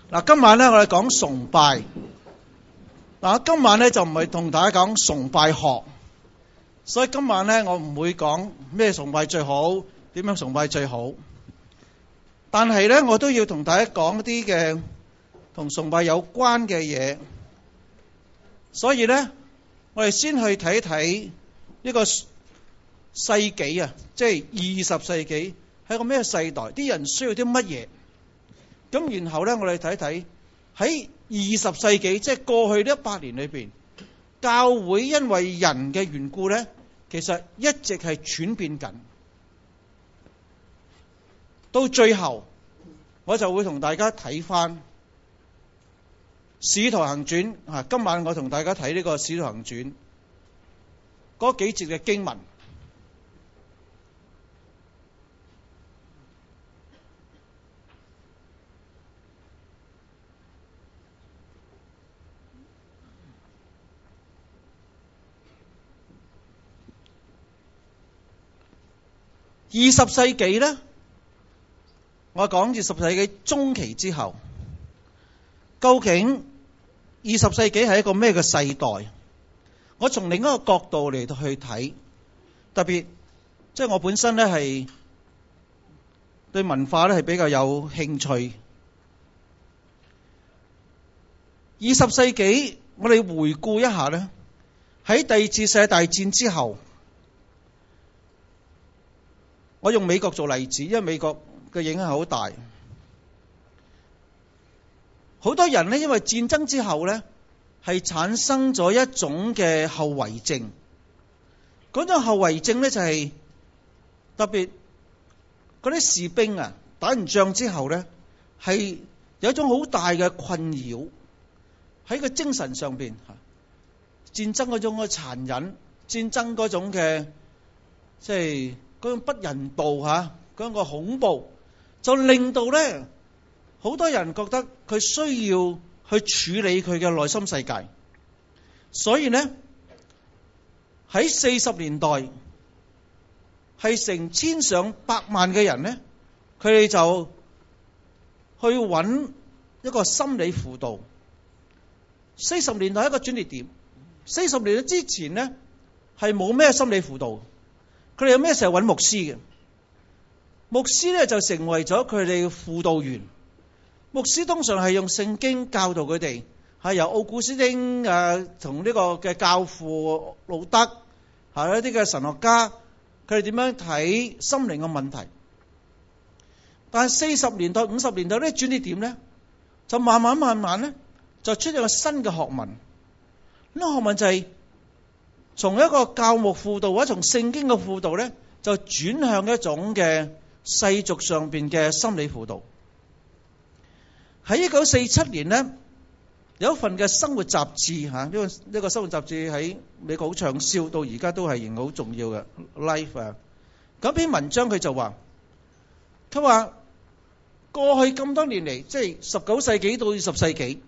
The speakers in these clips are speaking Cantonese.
嗱，今晚咧我哋講崇拜。嗱，今晚咧就唔係同大家講崇拜學，所以今晚咧我唔會講咩崇拜最好，點樣崇拜最好。但係咧我都要同大家講一啲嘅同崇拜有關嘅嘢。所以咧我哋先去睇一睇呢個世紀啊，即係20世紀係個咩世代，啲人需要啲乜嘢。咁然後咧，我哋睇睇喺20世紀，即係過去呢100年裏邊，教會因為人嘅緣故咧，其實一直係轉變緊。到最後，我就會同大家睇翻《使徒行傳》啊。今晚我同大家睇呢個《使徒行傳》嗰幾節嘅經文。20世紀呢，我講20世紀中期之後，究竟20世紀係一個咩嘅世代？我從另一個角度嚟到去睇，特別即係我本身咧係對文化咧係比較有興趣。20世紀我哋回顧一下咧，喺第二次世界大戰之後。我用美國做例子，因為美國嘅影響好大。好多人呢，因為戰爭之後呢，係產生咗一種嘅後遺症。嗰種後遺症呢，就係特別嗰啲士兵啊，打完仗之後呢，係有一種好大嘅困擾喺個精神上邊。戰爭嗰種嘅殘忍，戰爭嗰種嘅即係嗰種不人道嚇，嗰個恐怖，就令到咧好多人覺得佢需要去處理佢嘅內心世界。所以呢，喺40年代係成千上百萬嘅人呢，佢哋就去揾一個心理輔導。40年代係一個轉捩點。40年代之前呢，係冇咩心理輔導。佢哋有咩時候揾牧師嘅？牧師咧就成為咗佢哋嘅輔導員。牧師通常係用聖經教導佢哋，係由奧古斯丁同呢個嘅教父路德係一啲嘅神學家，佢哋點樣睇心靈嘅問題。但係40年代、50年代呢轉捩點咧，就慢慢咧就出咗個新嘅學問。呢個學問就係從一個教牧輔導或者從聖經嘅輔導咧，就轉向一種嘅世俗上邊嘅心理輔導。喺1947年呢，有一份嘅生活雜誌嚇，呢個生活雜誌喺美國好暢銷，到而家都係仍好重要嘅 Life 啊。嗰篇文章佢就話，佢話過去咁多年嚟，即係19世紀到20世紀，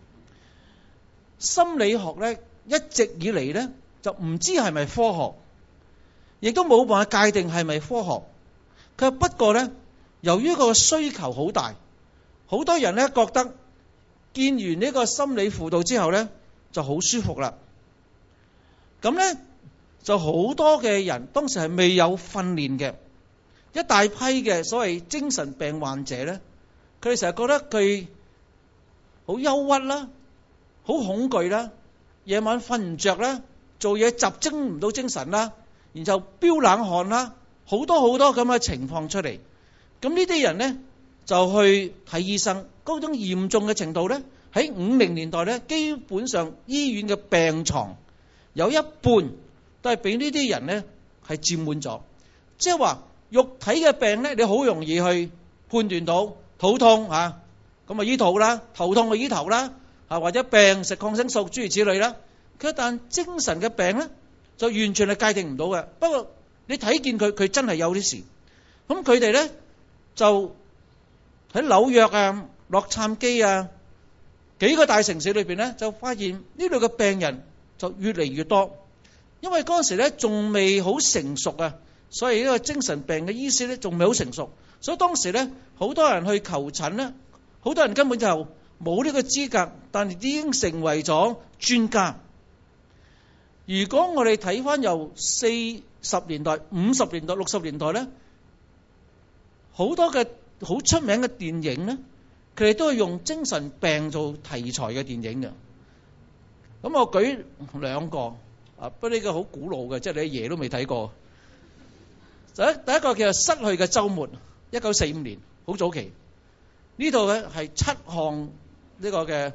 心理學咧一直以嚟咧，就唔知係咪科學，亦都冇辦法界定係咪科學。佢不過咧，由於個需求好大，好多人咧覺得見完呢個心理輔導之後咧就好舒服啦。咁咧就好多嘅人當時係未有訓練嘅，一大批嘅所謂精神病患者咧，佢哋成日覺得佢好憂鬱啦，好恐懼啦，夜晚瞓唔着啦。做嘢集中唔到精神啦，然後飆冷汗啦，好多咁嘅情況出嚟。咁呢啲人呢，就去睇醫生，嗰種嚴重嘅程度呢，喺50年代呢，基本上醫院嘅病床有一半都係俾呢啲人呢係佔滿咗。即係話肉體嘅病呢，你好容易去判斷到肚痛嚇，咁啊醫肚啦，頭痛啊醫頭啦，或者病食抗生素諸如此類啦。但精神嘅病咧，就完全係界定唔到嘅。不過你睇見佢真係有啲事。咁佢哋咧就喺紐約啊、洛杉磯啊幾個大城市裏邊咧，就發現呢度嘅病人就越嚟越多。因為嗰陣時咧仲未好成熟啊，所以呢個精神病嘅醫師咧仲未好成熟，所以當時咧好多人去求診咧，好多人根本就冇呢個資格，但係已經成為咗專家。如果我哋睇翻由40年代、50年代、60年代咧，好多嘅好出名嘅電影咧，佢哋都係用精神病做題材嘅電影嘅。咁我舉兩個不過呢個好古老嘅，即係你阿爺都未睇過。第一個叫做《失去嘅週末》，1945年，好早期。呢度咧係7項呢個嘅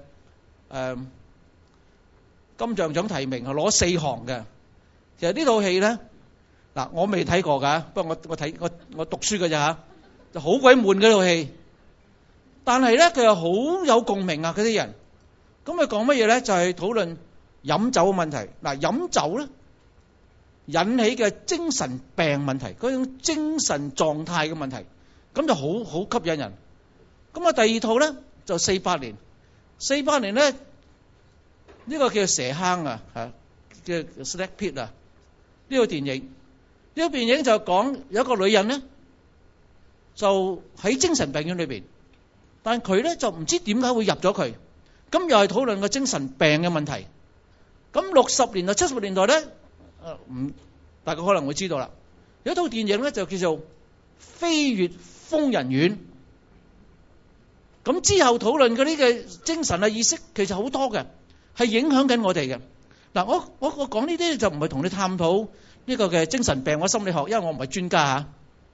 金像獎提名，係攞4項嘅。其實呢套戲咧，嗱我未睇過㗎，不過我讀書㗎咋嚇，就好鬼悶嗰套戲。但係咧佢又好有共鳴啊！嗰啲人，咁佢講乜嘢咧？就係討論飲酒嘅問題。嗱，飲酒咧引起嘅精神病問題，嗰種精神狀態嘅問題，咁就好吸引人。咁啊，第二套咧就48年咧，呢個叫蛇坑啊，叫 Snake Pit 啊，呢個電影就講有一個女人咧，就喺精神病院裏邊，但佢咧就唔知點解會入咗佢，咁又係討論個精神病嘅問題。咁60年代、70年代咧，大家可能會知道啦，有一套電影咧就叫做《飛越瘋人院》。咁之後討論嗰啲嘅精神啊意識，其實好多嘅，係影響緊我哋嘅。嗱，我講呢啲就唔係同你探討呢個嘅精神病或心理學，因為我唔係專家嚇。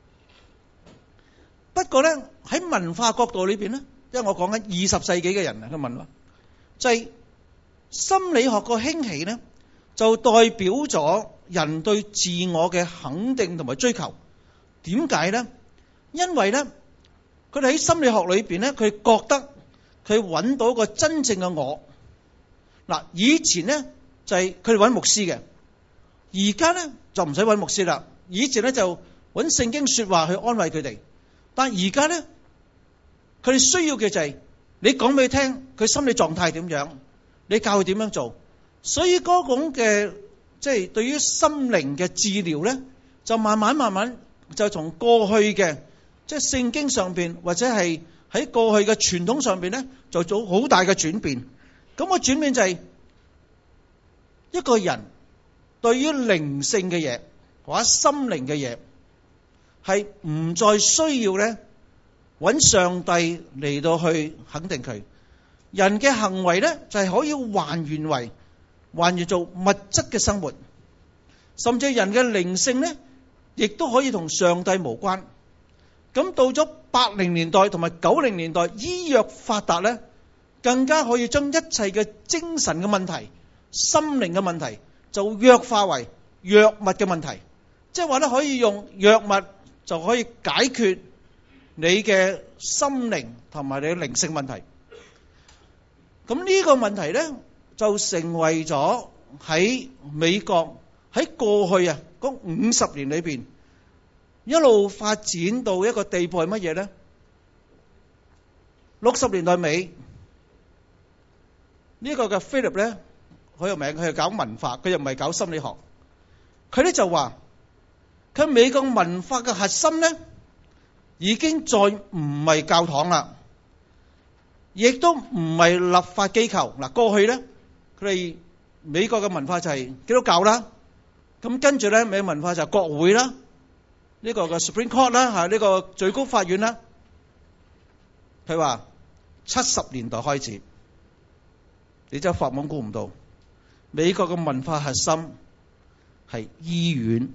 不過咧喺文化角度裏邊咧，因為我講緊20世紀嘅人嘅文化，就係心理學個興起咧，就代表咗人對自我嘅肯定同埋追求。點解咧？因為咧，佢哋喺心理學裏邊咧，佢覺得佢揾到一個真正嘅我。嗱，以前咧就係佢哋揾牧師嘅，而家咧就唔使揾牧師啦。以前咧就揾聖經說話去安慰佢哋，但而家咧佢哋需要嘅就係你講俾佢聽，佢心理狀態點樣，你教佢點樣做。所以嗰種嘅即係對於心靈嘅治療咧，就慢慢就從過去嘅即係聖經上邊或者係喺過去嘅傳統上邊咧，就做好大嘅轉變。咁個轉變就係一個人對於靈性嘅嘢或者心靈嘅嘢，係唔再需要咧揾上帝嚟到去肯定佢。人嘅行為咧就係可以還原做物質嘅生活，甚至人嘅靈性咧亦都可以同上帝無關。咁到咗80年代同埋90年代，醫藥發達咧，更加可以將一切嘅精神嘅問題、心靈嘅問題就弱化為藥物嘅問題，即係話咧可以用藥物就可以解決你嘅心靈同埋你嘅靈性問題。咁呢個問題咧就成為咗喺美國喺過去嗰50年裏邊一路發展到一個地步係乜嘢咧？60年代尾呢個嘅 Philip 咧好有名，佢係搞文化，佢又唔係搞心理學。佢咧就話佢美國文化嘅核心咧已經再唔係教堂啦，亦都唔係立法機構。嗱，過去咧佢哋美國嘅文化就係基督教啦，咁跟住咧美國文化就係國會啦，呢個嘅 Supreme Court 啦，嚇呢個最高法院啦。佢話70年代開始，你真係發懵估唔到，美國嘅文化核心係醫院，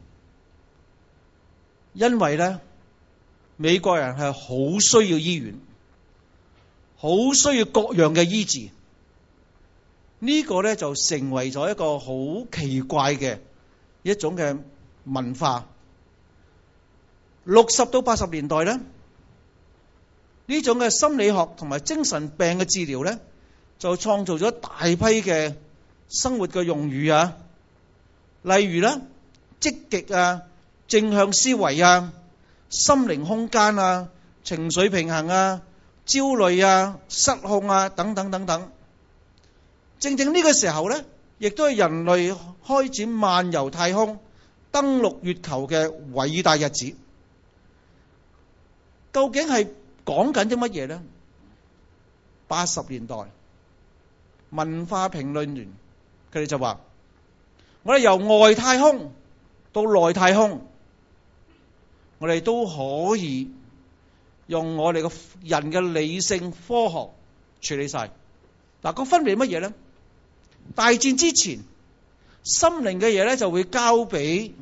因為咧美國人係好需要醫院，好需要各樣嘅醫治。呢個咧就成為咗一個好奇怪嘅一種嘅文化。60到80年代咧，呢種嘅心理學同埋精神病嘅治療咧，就創造咗大批嘅生活嘅用語啊，例如啦，積極啊、正向思維啊、心靈空間啊、情緒平衡啊、焦慮啊、失控啊等等等等。正正呢個時候咧，亦都係人類開始漫遊太空、登陸月球嘅偉大日子。究竟係講緊啲乜嘢咧？ 80年代文化評論員，佢哋就話：我哋由外太空到內太空，我哋都可以用我哋嘅人嘅理性科學處理晒。嗱，個分別係乜嘢咧？大戰之前，心靈嘅嘢咧就會交俾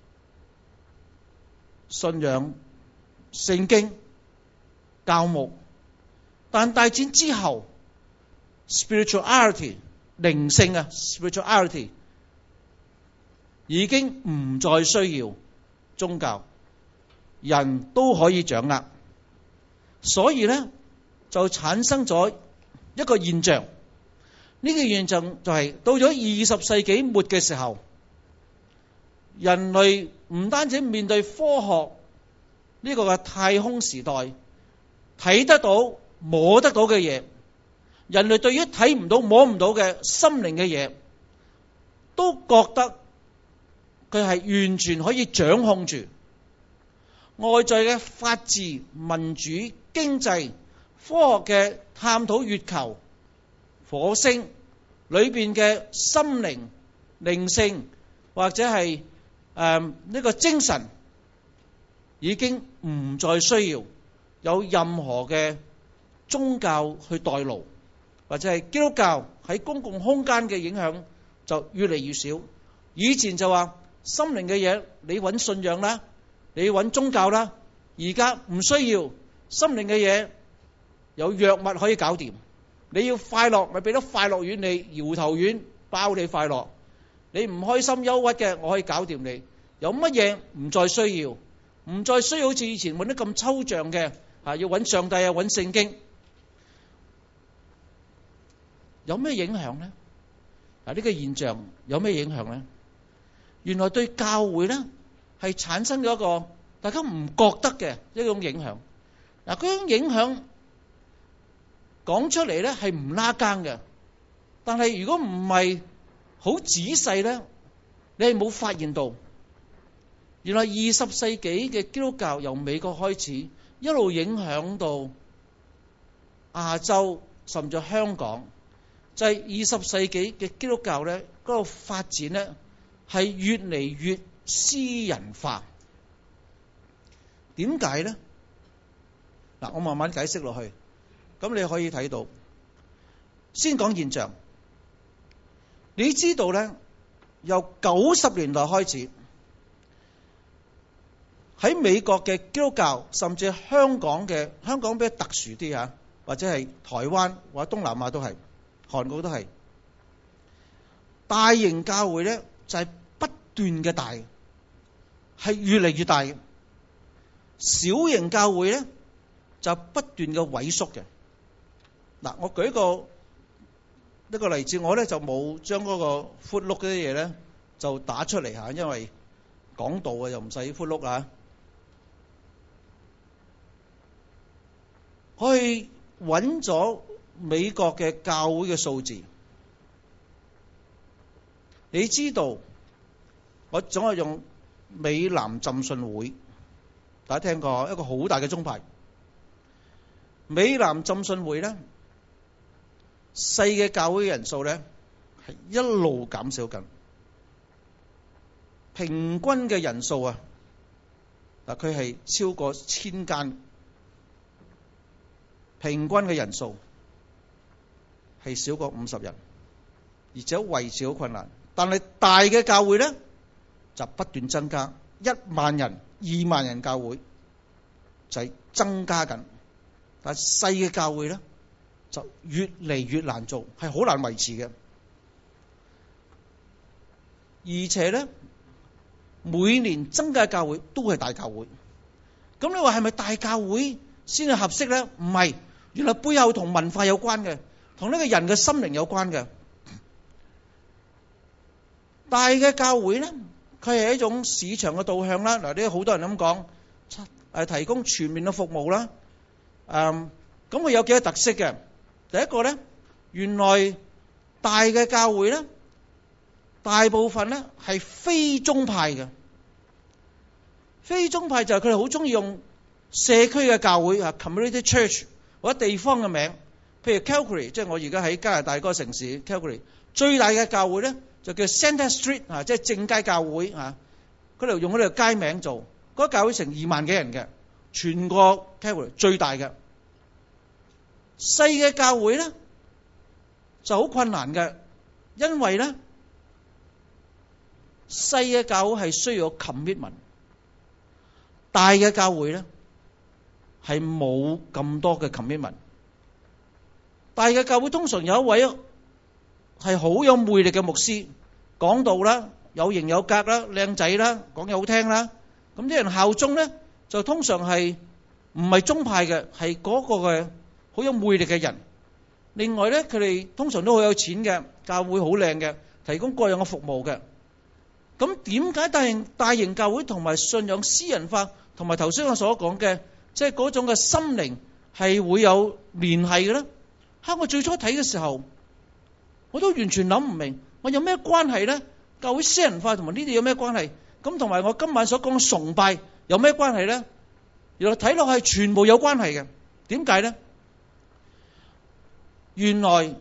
信仰、聖經、教牧，但大戰之後 spirituality 靈性啊 spirituality 已經唔再需要宗教，人都可以掌握，所以咧就產生咗一個現象。呢個現象就係到咗20世紀末嘅時候，人類唔單止面對科學呢個嘅太空時代，睇得到摸得到嘅嘢，人類對於睇唔到摸唔到嘅心靈嘅嘢，都覺得佢係完全可以掌控住。外在嘅法治、民主、經濟、科學嘅探討月球、火星裏邊嘅心靈、靈性或者係呢個精神，已經唔再需要有任何嘅宗教去代勞，或者係基督教喺公共空間嘅影響就越嚟越少。以前就話心靈嘅嘢，你揾信仰啦，你揾宗教啦，而家唔需要。心靈嘅嘢有藥物可以搞掂。你要快樂，咪俾得快樂丸你，搖頭丸包你快樂。你唔開心憂鬱嘅，我可以搞掂你。有乜嘢唔再需要？唔再需要好似以前揾得咁抽象嘅，要揾上帝啊，揾聖經。有咩影響呢？呢個現象有咩影響呢？原來對教會呢係產生咗一個大家唔覺得嘅一種影響。嗰種影響講出嚟咧係唔拉更嘅，但係如果唔係好仔細咧，你係冇發現到。原來20世紀嘅基督教由美國開始，一路影響到亞洲甚至香港，就係20世紀嘅基督教咧嗰個發展咧係越嚟越私人化。點解咧？嗱，我慢慢解釋落去，咁你可以睇到。先講現象，你知道咧，由90年代開始，喺美國嘅基督教，甚至香港比較特殊啲嚇，或者係台灣或者東南亞都係，韓國都係，大型教會咧就係不斷嘅大，係越嚟越大嘅。小型教會咧就不斷嘅萎縮嘅。嗱，我舉一個例子，我咧就冇將嗰個 footnote 嗰啲嘢咧就打出嚟嚇，因為講道啊又唔使 footnote啊。我去揾咗美國嘅教會嘅數字，你知道我總係用美南浸信會，大家聽過一個好大嘅宗派。美南浸信會咧，細嘅教會嘅人數咧係一路減少緊，平均嘅人數啊，嗱佢係超過1000間，平均嘅人數係少過50人，而且維持好困難。但係大嘅教會咧就不斷增加，1萬人、2萬人教會就係增加緊。但係細嘅教會咧就越嚟越難做，係好難維持嘅。而且咧每年增加嘅教會都係大教會。咁你話係咪大教會先係合適咧？唔係，原來背後同文化有關嘅，同呢個人嘅心靈有關嘅。大嘅教會咧，佢係一種市場嘅導向啦。嗱，呢好多人咁講，提供全面嘅服務啦。咁佢有幾個特色嘅？第一個咧，原來大嘅教會咧，大部分咧係非宗派嘅。非宗派就係佢哋好中意用社區嘅教會啊 community church 或者地方嘅名， 譬如 Calgary， 即係我而家喺加拿大嗰個城市 Calgary， 最大嘅教會咧就叫 Centre Street 即係正街教會嗰度用嗰條街名做，嗰個教會成2萬幾人嘅，全個 Calgary 最大嘅。細嘅教會咧就好困難嘅，因為咧細嘅教會係需要 commitment， 大嘅教會咧係冇咁多嘅 commitment。大嘅教會通常有一位係好有魅力嘅牧師，講道啦，有型有格啦，靚仔啦，講嘢好聽啦，咁啲人效忠咧就通常係唔係宗派嘅，係嗰個嘅好有魅力嘅人。另外咧，佢哋通常都好有錢嘅，教會好靚嘅，提供各樣嘅服務嘅。咁點解大型教會同埋信仰私人化，同埋頭先我所講嘅即係嗰種嘅心靈係會有聯繫嘅咧？我最初睇嘅時候，我都完全諗唔明，我有咩關係咧？教會私人化同埋呢啲有咩關係？咁同埋我今晚所講嘅崇拜有咩關係咧？原來睇落去全部有關係嘅。點解咧？原來喺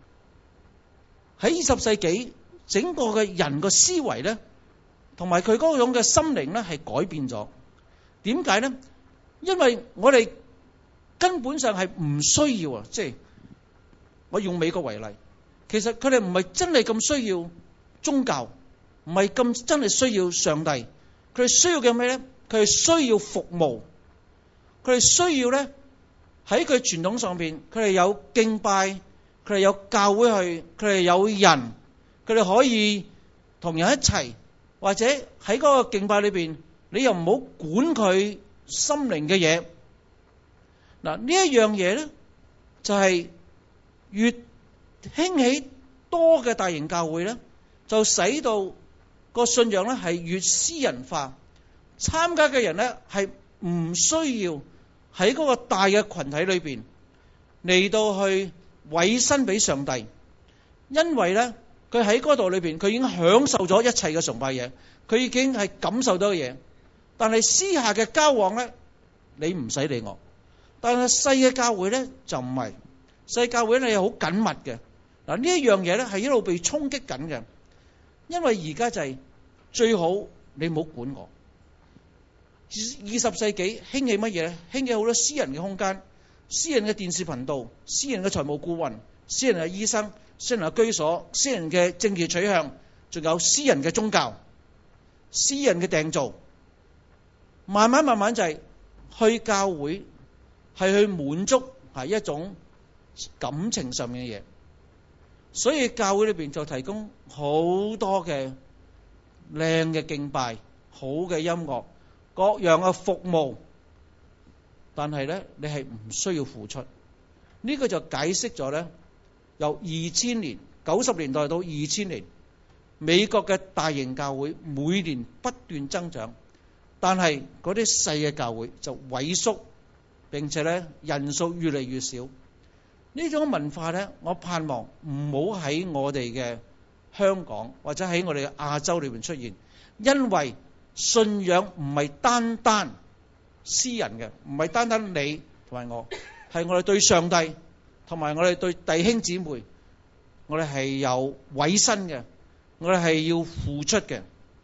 20世紀，整個嘅人個思維咧，同埋佢嗰種嘅心靈咧係改變咗。點解咧？因為我哋根本上係唔需要即係我用美國為例，其實佢哋唔係真係咁需要宗教，唔係咁真係需要上帝。佢哋需要嘅咩咧？佢哋需要服務，佢哋需要咧喺佢傳統上邊，佢哋有敬拜，佢哋有教會去，佢哋有人，佢哋可以同人一齊，或者喺嗰個敬拜裏邊，你又唔好管佢心靈嘅嘢。嗱，呢一樣嘢咧，就係越興起多嘅大型教會咧，就使到個信仰咧係越私人化，參加嘅人咧係唔需要喺嗰個大嘅群體裏邊嚟到去委身俾上帝，因為咧佢喺嗰度裏邊，佢已經享受咗一切嘅崇拜嘢，佢已經係感受到嘅嘢。但係私下嘅交往咧，你唔使理我。但係細嘅教會咧就唔係，細教會咧係好緊密嘅。嗱，呢一樣嘢咧係一路被衝擊緊嘅，因為而家就係最好你唔好管我。20世紀興起乜嘢咧？興起好多私人嘅空間，私人嘅電視頻道，私人嘅財務顧問，私人嘅醫生，私人嘅居所，私人嘅政治取向，仲有私人嘅宗教，私人嘅訂造。慢慢就係去教會係去滿足係一種感情上面嘅嘢，所以教會裏邊就提供好多嘅靚嘅敬拜，好嘅音樂，各樣嘅服務，但係咧你係唔需要付出。呢個就解釋咗咧，由2000年90年代到2000年，美國嘅大型教會每年不斷增長，但係嗰啲細嘅教會就萎縮，並且咧人數越嚟越少。呢種文化咧，我盼望唔好喺我哋嘅香港或者喺我哋嘅亞洲裏邊出現，因為信仰唔係單單私人嘅，唔係單單你同埋我，係我哋對上帝同埋我哋對弟兄姊妹，我哋係有委身嘅，我哋係要付出嘅。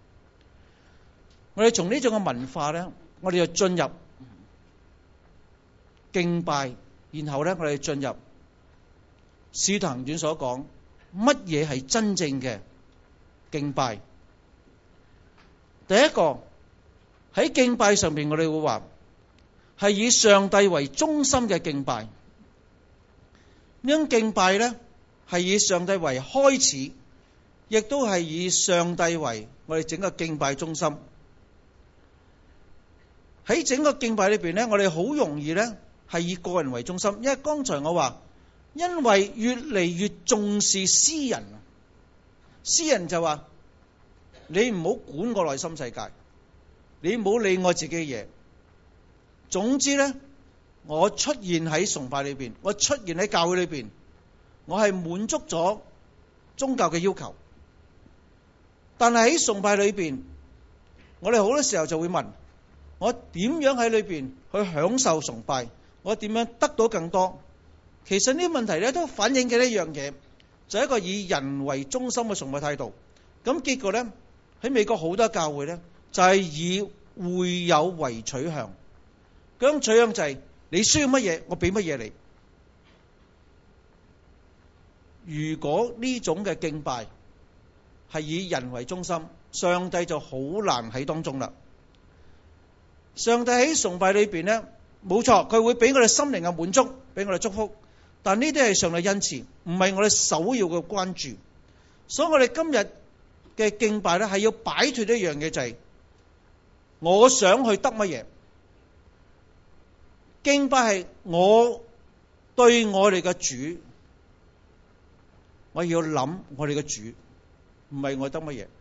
我哋從呢種嘅文化咧，我哋就進入敬拜，然後咧我哋進入使徒行傳所講乜嘢係真正嘅敬拜。第一個喺敬拜上邊，我哋會話係以上帝為中心嘅敬拜。呢種敬拜咧係以上帝為開始，亦都係以上帝為我哋整個敬拜中心。喺整個敬拜裏邊咧，我哋好容易咧係以個人為中心，因為剛才我話，因為越嚟越重視私人，私人就話你唔好管個內心世界，你唔好理我自己嘅嘢。總之咧，我出現喺崇拜裏邊，我出現喺教會裏邊，我係滿足咗宗教嘅要求。但係喺崇拜裏邊，我哋好多時候就會問，我點樣喺裏邊去享受崇拜？我點樣得到更多？ 其實呢啲問題咧都反映嘅一樣嘢，就係一個以人為中心嘅崇拜態度。咁結果咧喺美國好多教會咧就係以會友為取向，嗰種取向就係你需要乜嘢，我俾乜嘢你。如果呢種嘅敬拜係以人為中心，上帝就好難喺當中啦。上帝喺崇拜裏邊呢，冇錯，佢會俾我哋心靈嘅滿足，俾我哋祝福，但呢啲係上帝恩賜，唔係我哋首要嘅關注。所以我哋今日嘅敬拜呢，係要擺脫一樣嘢，就係我想去得乜嘢。敬拜係我對我哋嘅主，我要諗我哋嘅主，唔係我得乜嘢。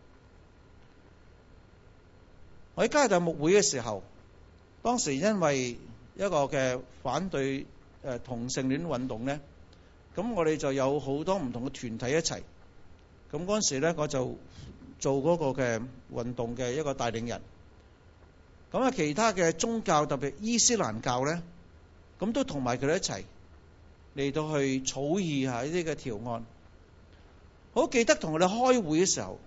我喺加拿大牧會嘅時候，當時因為一個嘅反對同性戀運動咧，咁我哋就有好多唔同嘅團體一齊。咁嗰陣時咧，我就做嗰個嘅運動嘅一個帶領人。咁啊，其他嘅宗教，特別伊斯蘭教咧，咁都同埋佢哋一齊嚟到去草擬下呢啲嘅條案。好記得同我哋開會嘅時候，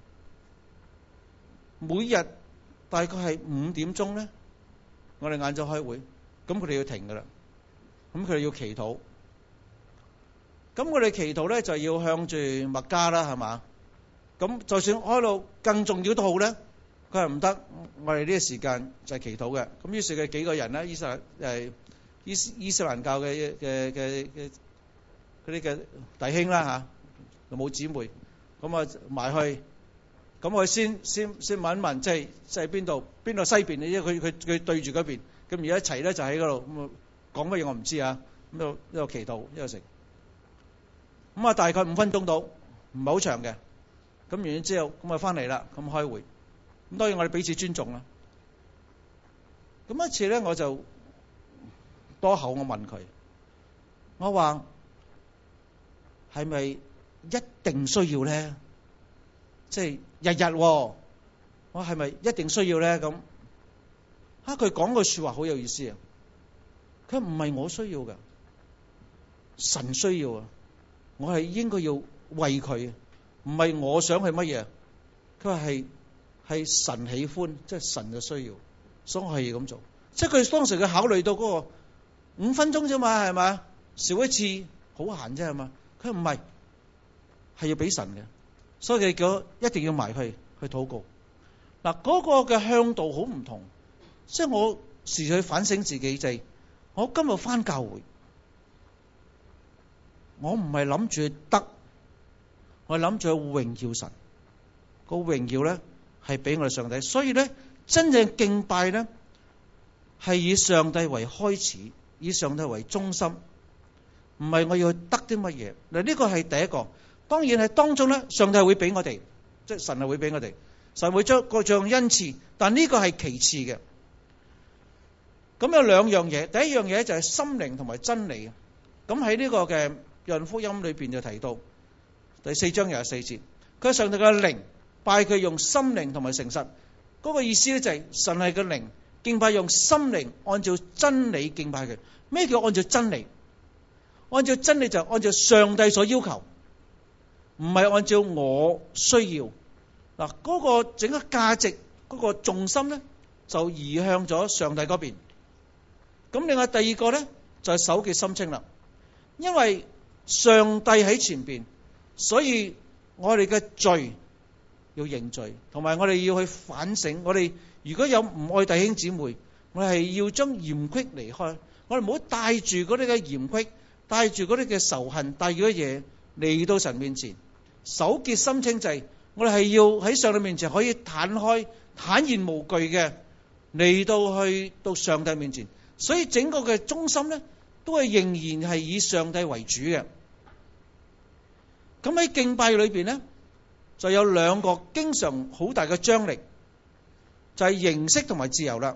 每日大概係5點鐘咧，我哋晏晝開會，咁佢哋要停噶啦，咁佢哋要祈禱。咁我哋祈禱咧就要向住麥加啦，係嘛？咁就算開到更重要都好咧，佢係唔得。我哋呢個時間就係祈禱嘅。咁於是佢幾個人咧，伊斯蘭教嘅嗰啲嘅弟兄啦嚇，冇姊妹，咁啊埋去，咁我先問一問，即係邊度西邊？因為佢對住嗰邊，咁而家一齊咧就喺嗰度，咁啊講乜嘢我唔知啊，咁一路祈禱一路食。咁啊，大概5分鐘到，唔係好長嘅。咁完咗之後，咁啊翻嚟啦，咁開會。咁當然我哋彼此尊重啦。咁一次咧，我就多口我問佢，我話係咪一定需要咧？即係日日，我係咪一定需要咧？咁佢講句說話好有意思啊！佢唔係我需要嘅，神需要啊！我係應該要為佢，唔係我想係乜嘢。佢話係神喜歡，即係神嘅需要，所以我係要咁做。即係佢當時佢考慮到嗰個5分鐘啫嘛，係咪？少一次好閒啫，係嘛？佢唔係，係要俾神嘅，所以佢叫一定要埋去禱告。嗱，嗰個嘅向度好唔同。即係我時時去反省自己，就係我今日返教會。我唔係諗住得，我係諗住榮耀神。個榮耀咧係俾我哋上帝，所以咧真正敬拜咧係以上帝為開始，以上帝為中心，唔係我要去得啲乜嘢。嗱，呢個係第一個。當然係當中咧，上帝會俾我哋，即係神係會俾我哋，神會將各樣恩賜，但呢個係其次嘅。咁有兩樣嘢，第一樣嘢就係心靈同埋真理。咁喺呢個嘅約翰福音裏邊就提到第4章24節，佢係上帝嘅靈，拜佢用心靈同埋誠實。嗰個意思咧就係神係個靈，敬拜用心靈按照真理敬拜佢。咩叫按照真理？按照真理就按照上帝所要求，唔係按照我需要。嗱，嗰個整個價值嗰個重心咧就移向咗上帝嗰邊。咁另外第二個咧就係手潔心清啦，因為上帝喺前邊，所以我哋嘅罪要認罪，同埋我哋要去反省。我哋如果有唔愛弟兄姊妹，我哋係要將嫌隙離開。我哋唔好帶住嗰啲嘅嫌隙，帶住嗰啲嘅仇恨，帶住嗰啲嘢嚟到神面前。手潔心清就係我哋係要喺上帝面前可以坦開、坦然無懼嘅嚟到上帝面前。所以整個嘅中心咧，都係仍然係以上帝為主嘅。咁喺敬拜裏邊咧，就有兩個經常好大嘅張力，就係形式同埋自由啦。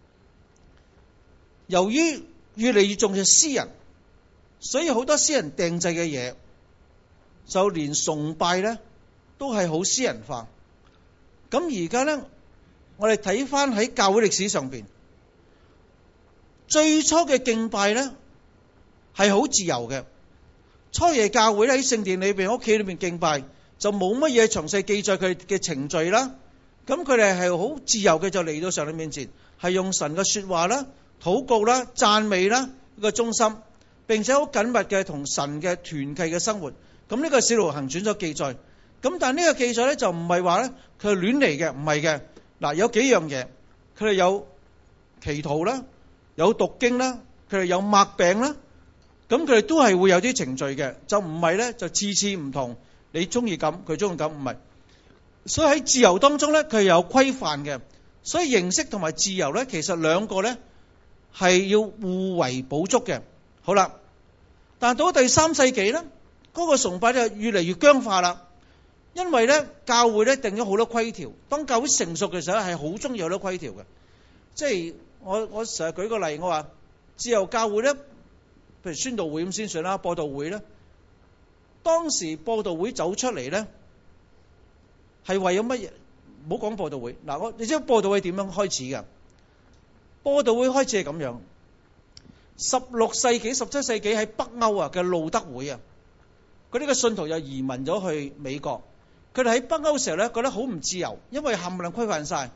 由於越嚟越重視私人，所以好多私人訂製嘅嘢，就連崇拜咧都係好私人化。咁而家咧，我哋睇翻喺教會歷史上邊，最初嘅敬拜咧係好自由嘅。初夜教會喺聖殿裏邊、屋企裏邊敬拜，就冇乜嘢詳細記載佢嘅程序啦。咁佢哋係好自由嘅，就嚟到上帝面前，係用神嘅說話啦、禱告啦、讚美啦呢個中心，並且好緊密嘅同神嘅團契嘅生活。咁呢個係《使徒行傳》所記載。咁但係呢個記載咧就唔係話咧佢係亂嚟嘅，唔係嘅。嗱，有幾樣嘢，佢哋有祈禱啦，有讀經啦，佢哋有擘餅啦。咁佢哋都係會有啲程序嘅，就唔係咧就次次唔同，你中意咁，佢中意咁，唔係。所以喺自由當中咧，佢係有規範嘅。所以形式同埋自由咧，其實兩個咧係要互為補足嘅。好啦，但係到第3世紀咧，嗰個崇拜就越嚟越僵化啦。因為咧教會咧定咗好多規條，當教會成熟嘅時候係好中意有好多規條嘅。即係我成日舉個例，我話自由教會咧，譬如宣道會咁先算啦，播道會咧，當時播道會走出嚟咧係為咗乜嘢？唔好講播道會嗱，你知播道會點樣開始㗎？播道會開始係咁樣，16世紀、17世紀喺北歐嘅路德會啊，嗰啲嘅信徒又移民咗去美國。佢哋喺北歐嘅時候咧，覺得好唔自由，因為冚唪唥規範晒。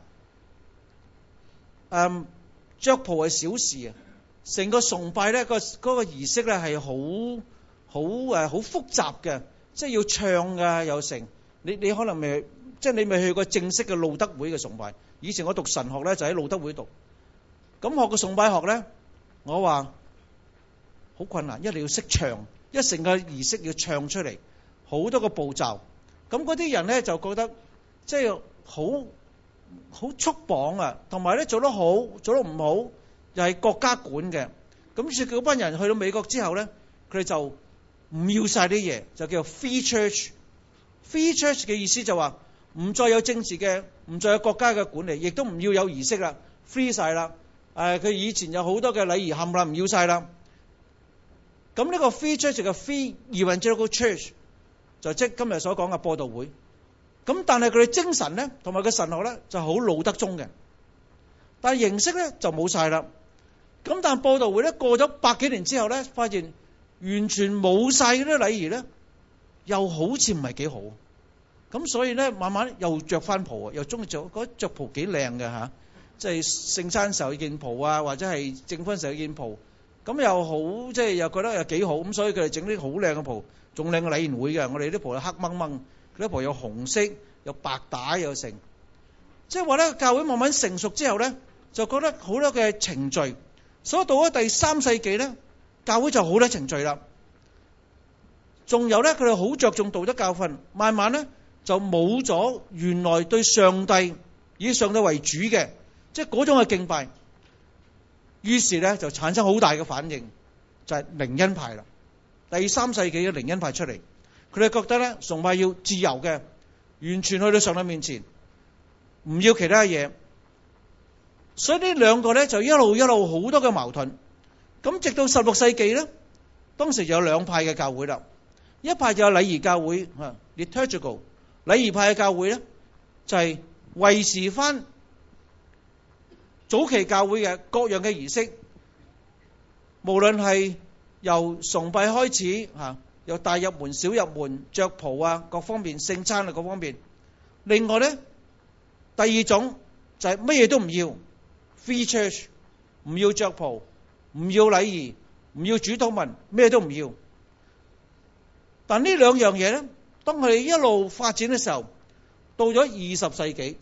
着袍係小事啊，成個崇拜咧嗰個儀式咧係好複雜嘅，即係要唱㗎有成。你可能未即係你未去過正式嘅路德會嘅崇拜。以前我讀神學咧就喺路德會讀，咁學個崇拜學咧，我話好困難，一定要識唱，一成個儀式要唱出嚟，好多個步驟。咁嗰啲人咧就覺得即係好束綁啊，同埋咧做得好做得唔好又係國家管嘅。咁於是嗰班人去到美國之後咧，佢哋就唔要晒啲嘢，就叫做 free church。free church 嘅意思就話唔再有政治嘅，唔再有國家嘅管理，亦都唔要有儀式啦 ，free 晒啦。佢以前有好多嘅禮儀冚唪唥唔要晒啦。咁呢個 free church 就叫 free evangelical church。就即今日所講嘅播道會，咁但係佢哋精神咧，同埋個神學咧就好路德宗嘅，但係形式咧就冇晒啦。咁但係播道會咧過咗100幾年之後咧，發現完全冇晒嗰啲禮儀咧，又好似唔係幾好。咁所以咧慢慢又着翻袍啊，又中意着，覺得着袍幾靚嘅嚇，即係聖餐時候件袍啊，或者係證婚時候件袍，咁又好即係又覺得又幾好，咁所以佢哋整啲好靚嘅袍。仲靚嘅禮宴會嘅，我哋啲袍係黑掹掹，佢啲袍有紅色，有白帶，有成。即係話咧，教會慢慢成熟之後咧，就覺得好多嘅程序。所以到咗第3世紀咧，教會就好多程序啦。仲有咧，佢哋好着重道德教訓，慢慢咧就冇咗原來對上帝以上帝為主嘅，即係嗰種嘅敬拜。於是咧就產生好大嘅反應，就係靈恩派啦。第3世紀嘅靈恩派出嚟，佢哋覺得咧崇拜要自由嘅，完全去到上帝面前，唔要其他嘢。所以呢兩個咧就一路好多嘅矛盾。咁直到16世紀咧，當時就有兩派嘅教會啦，一派就有禮儀教會 liturgical 禮儀派嘅教會咧，就係維持翻早期教會嘅各樣嘅儀式，無論係由崇拜開始由大入門、小入門、着袍啊，各方面聖餐啊，各方面。另外咧，第二種就係乜嘢都唔要 ，free church， 唔要着袍，唔要禮儀，唔要主禱文，咩都唔要。但呢兩樣嘢咧，當佢哋一路發展嘅時候，到咗20世紀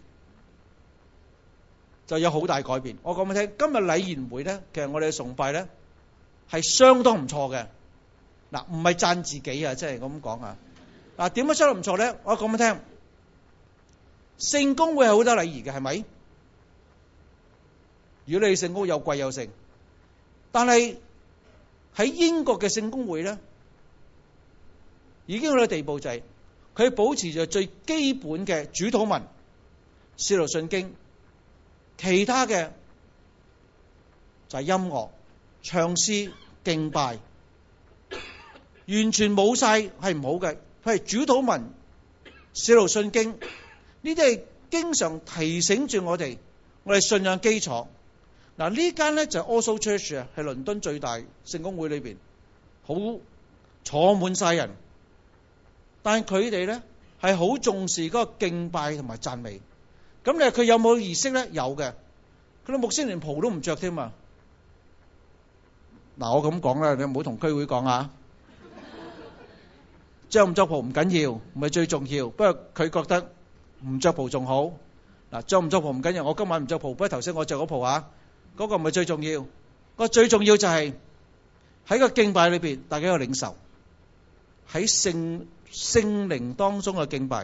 就有好大改變。我講俾你聽，今日禮儀會咧，其實我哋嘅崇拜咧，係相當唔錯嘅。嗱，唔係讚自己啊，即係咁講啊。嗱，點解相當唔錯咧？我講俾你聽，聖公會係好多禮儀嘅，係咪？如果你聖公又貴又盛，但係喺英國嘅聖公會咧，已經去到地步就係佢保持住最基本嘅主禱文、使徒信經，其他嘅就係音樂、唱詩、敬拜，完全冇晒係唔好嘅。譬如主禱文、使徒信經，呢啲係經常提醒住我哋信仰基礎。嗱，呢間咧就係 Oslo Church 啊，係倫敦最大聖公會裏邊。 好坐滿晒人，但佢哋咧係好重視嗰個敬拜同埋讚美。咁你話佢有冇儀式咧？有嘅，佢啲牧師連袍都唔着添嘛。嗱，我咁講啦，你唔好同區會講啊。着唔着袍唔緊要，唔係最重要。不過佢覺得唔着袍仲好。嗱，着唔着袍唔緊要，我今晚唔着袍，不過頭先我着咗袍啊，嗰個唔係最重要。個最重要就係喺個敬拜裏邊，大家有領受喺聖靈當中嘅敬拜，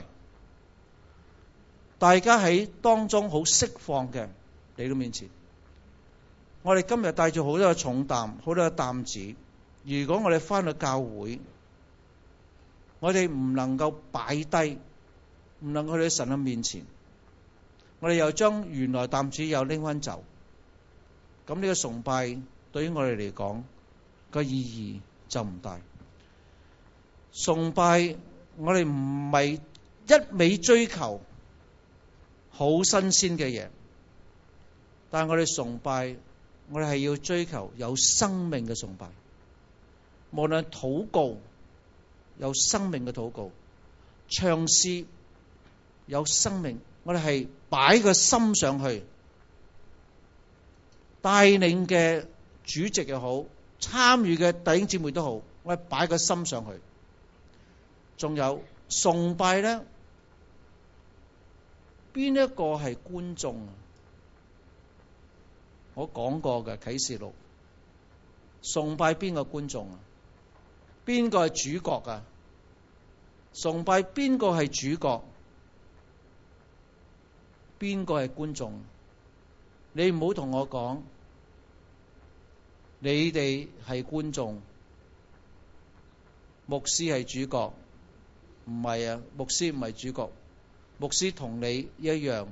大家喺當中好釋放嘅嚟到面前。我哋今日帶住好多嘅重擔，好多嘅擔子。如果我哋翻去教會，我哋唔能夠擺低，唔能夠去到神嘅面前，我哋又將原來擔子又拎翻走，咁呢個崇拜對於我哋嚟講個意義就唔大。崇拜我哋唔係一味追求好新鮮嘅嘢，但係我哋崇拜，我哋係要追求有生命嘅崇拜。無論禱告有生命嘅禱告，唱詩有生命，我哋係擺個心上去，帶領嘅主席又好，參與嘅弟兄姊妹都好，我哋擺個心上去。仲有崇拜咧，邊一個係觀眾啊？我講過嘅啟示錄，崇拜邊個觀眾啊？邊個係主角啊？崇拜邊個係主角？邊個係觀眾？你唔好同我講，你哋係觀眾，牧師係主角。唔係啊，牧師唔係主角，牧師同你一樣，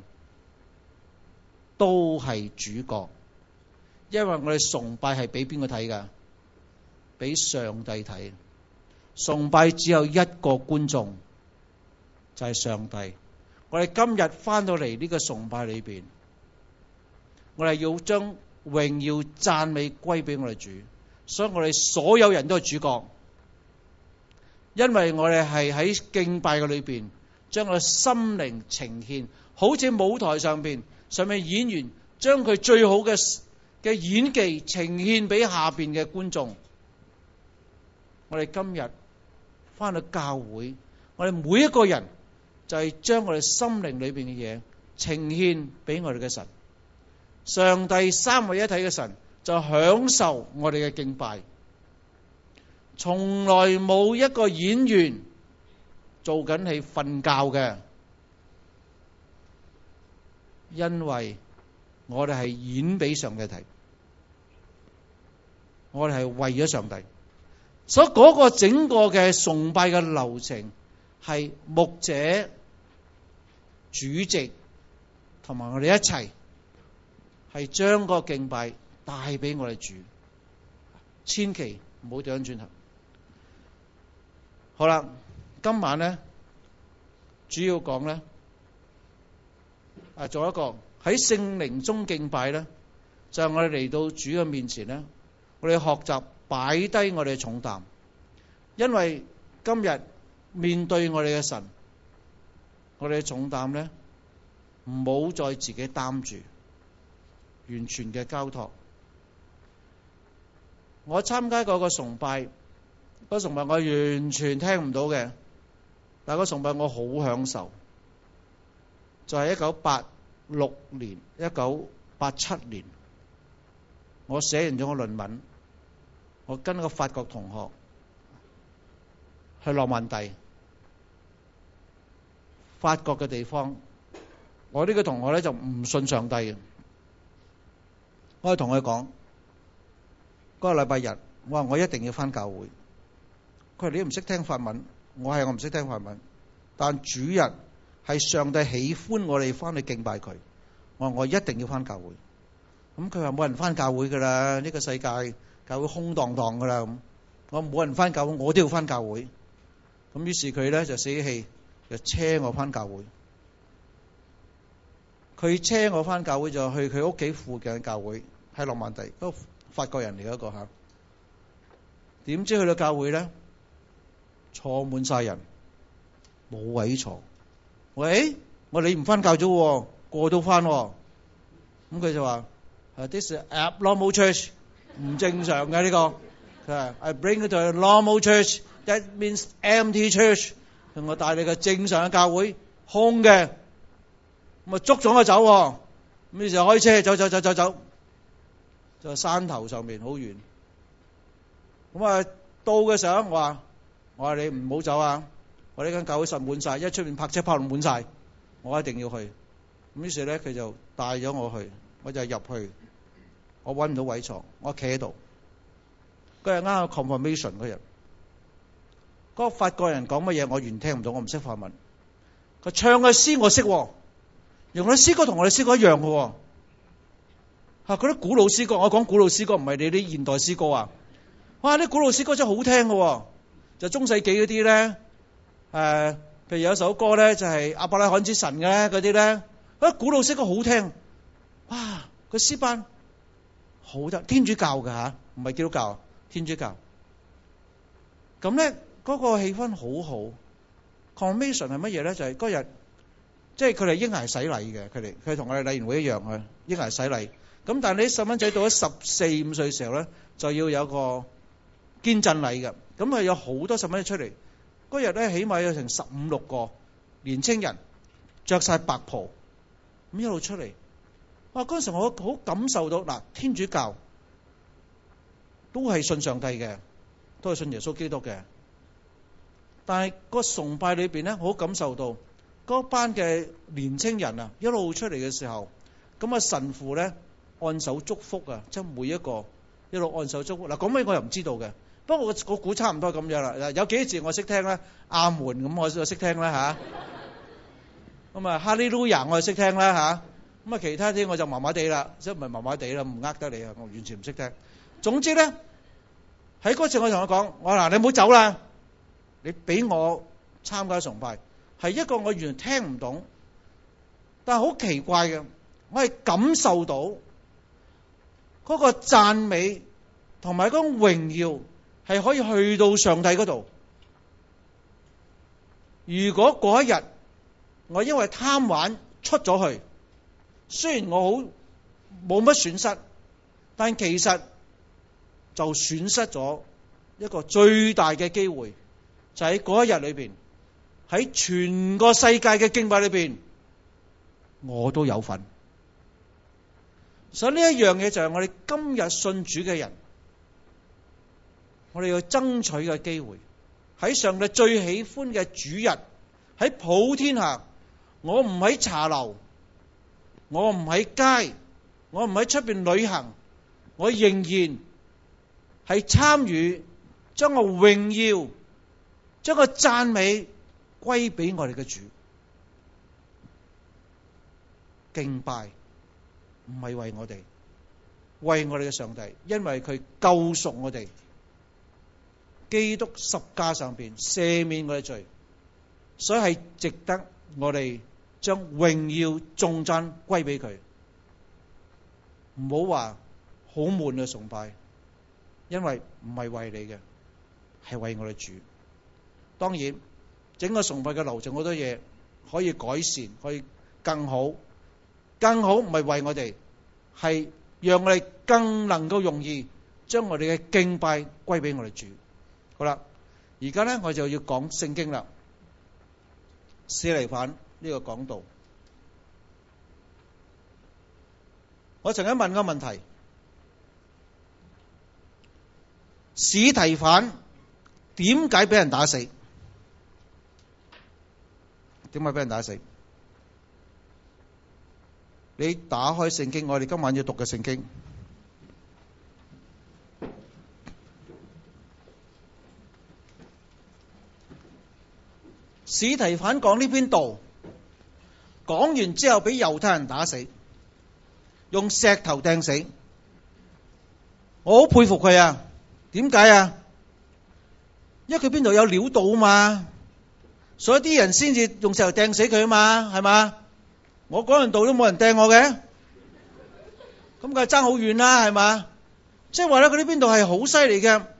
都係主角。因為我哋崇拜係俾邊個睇㗎？俾上帝睇。崇拜只有一個觀眾，就係上帝。我哋今日翻到嚟呢個崇拜裏邊，我哋要將榮耀讚美歸俾我哋主，所以我哋所有人都係主角。因為我哋係喺敬拜嘅裏邊，將我哋心靈呈現，好似舞台上面演員將佢最好嘅演技呈現俾下邊嘅觀眾。我哋今日翻去教會，我哋每一個人就係將我哋心靈裏邊嘅嘢呈現俾我哋嘅神。上帝三位一體嘅神就享受我哋嘅敬拜。從來冇一個演員做緊戲瞓覺嘅，因為我哋係演俾上帝睇，我哋係為咗上帝，所以嗰個整個嘅崇拜嘅流程係牧者、主席同埋我哋一齊，係將個敬拜帶俾我哋主，千祈唔好掉轉頭。好啦，今晚咧主要講咧，做一個喺聖靈中敬拜咧，就係我哋嚟到主嘅面前咧，我哋學習擺低我哋嘅重擔，因為今日面對我哋嘅神，我哋嘅重擔咧，唔好再自己擔住，完全嘅交託。我參加過個崇拜。嗰崇拜我完全聽唔到嘅，但係嗰崇拜我好享受。就係1986年、1987年，我寫完咗個論文，我跟個法國同學去諾曼第，法國嘅地方。我呢個同學咧就唔信上帝嘅，我係同佢講，嗰個禮拜日，我話我一定要返教會。佢話你唔識聽法文，我唔識聽法文，但主日係上帝喜歡我哋翻去敬拜佢。我話我一定要翻教會。咁佢話冇人翻教會噶啦，呢個世界教會空蕩蕩噶啦。咁我話冇人翻教會，我都要翻教會。咁於是佢咧就死氣，就車我翻教會。佢車我翻教會就去佢屋企附近嘅教會，喺諾曼第，嗰個法國人嚟嗰個吓。 點知去到教會咧，坐滿晒人，冇位坐。喂，我你唔翻教咗喎，個都翻喎。咁佢就話：This is abnormal church， 唔正常嘅呢個。佢話：I bring you to a normal church， that means empty church。我帶你個正常嘅教會，空嘅。咁啊捉咗我走喎。咁於是開車走，就山頭上面好遠。咁啊到嘅時候，我話你唔好走啊！我呢間教會實滿晒，一出面泊車泊到滿晒，我一定要去。咁於是咧，佢就帶咗我去，我就入去，我搵唔到位坐，我企喺度。嗰日啱 confirmation 嗰日，嗰個法國人講乜嘢我完全聽唔到，我唔識法文。佢唱嘅詩我識，用嘅詩歌同我哋詩歌一樣嘅。嗰啲古老詩歌，我講古老詩歌唔係你啲現代詩歌啊！哇，啲古老詩歌真係好聽嘅，就中世紀嗰啲咧。譬如有一首歌咧，就係亞伯拉罕之神嘅嗰啲咧，古老詩歌好聽。哇，個詩班好得，天主教嘅吓，唔係基督教，天主教。咁咧嗰個氣氛好好。Confirmation 係乜嘢咧？就係嗰日，即係佢哋嬰孩洗禮嘅，佢同我哋禮賢會一樣嘅嬰孩洗禮。咁但係你啲細蚊仔到咗14-15歲嘅時候咧，就要有個堅振禮嘅。咁有好多細蚊仔出嚟。嗰日咧，起碼有成15-16個年青人，着晒白袍，咁一路出嚟。哇！嗰陣時我好感受到，嗱，天主教都係信上帝嘅，都係信耶穌基督嘅。但係個崇拜裏邊咧，好感受到嗰班嘅年青人啊，一路出嚟嘅時候，咁啊神父咧按手祝福啊，即係每一個一路按手祝福。嗱，講咩我又唔知道嘅。不過我估差唔多咁樣啦，有幾個字我識聽啦，阿門咁我識聽啦吓，咁啊哈利路亞我就識聽啦吓，咁啊其他啲我就麻麻地啦，即係唔係麻麻地啦，唔呃得你啊，我完全唔識聽。總之咧，喺嗰次我同佢講，我話嗱，你唔好走啦，你俾我參加崇拜，係一個我完全聽唔懂，但係好奇怪嘅，我係感受到嗰個讚美同埋嗰種榮耀。係可以去到上帝嗰度。如果嗰一日我因為貪玩出咗去，雖然我好冇乜損失，但其實就損失咗一個最大嘅機會，就喺嗰一日裏邊，喺全個世界嘅敬拜裏邊，我都有份。所以呢一樣嘢就係我哋今日信主嘅人，我哋要爭取嘅機會，喺上帝最喜歡嘅主日，喺普天下，我唔喺茶樓，我唔喺街，我唔喺出邊旅行，我仍然係參與，將個榮耀、將個讚美歸俾我哋嘅主。敬拜唔係為我哋，為我哋嘅上帝，因為佢救贖我哋。基督十架上邊赦免我哋罪，所以係值得我哋將榮耀頌讚歸俾佢。唔好話好悶嘅崇拜，因為唔係為你嘅，係為我哋主。當然，整個崇拜嘅流程好多嘢可以改善，可以更好。更好唔係為我哋，係讓我哋更能夠容易將我哋嘅敬拜歸俾我哋主。好啦，而家咧我就要講聖經啦。司提反呢個講道，我曾經問個問題：司提反點解俾人打死？點解俾人打死？你打開聖經，我哋今晚要讀嘅聖經。司提反講呢篇道，講完之後俾猶太人打死，用石頭掟死。我好佩服佢啊！點解啊？因為佢邊度有料到嘛，所以啲人先至用石頭掟死佢啊嘛，係嘛？我講完道都冇人掟我嘅，咁梗係爭好遠啦，係嘛？即係話咧，佢呢邊度係好犀利嘅。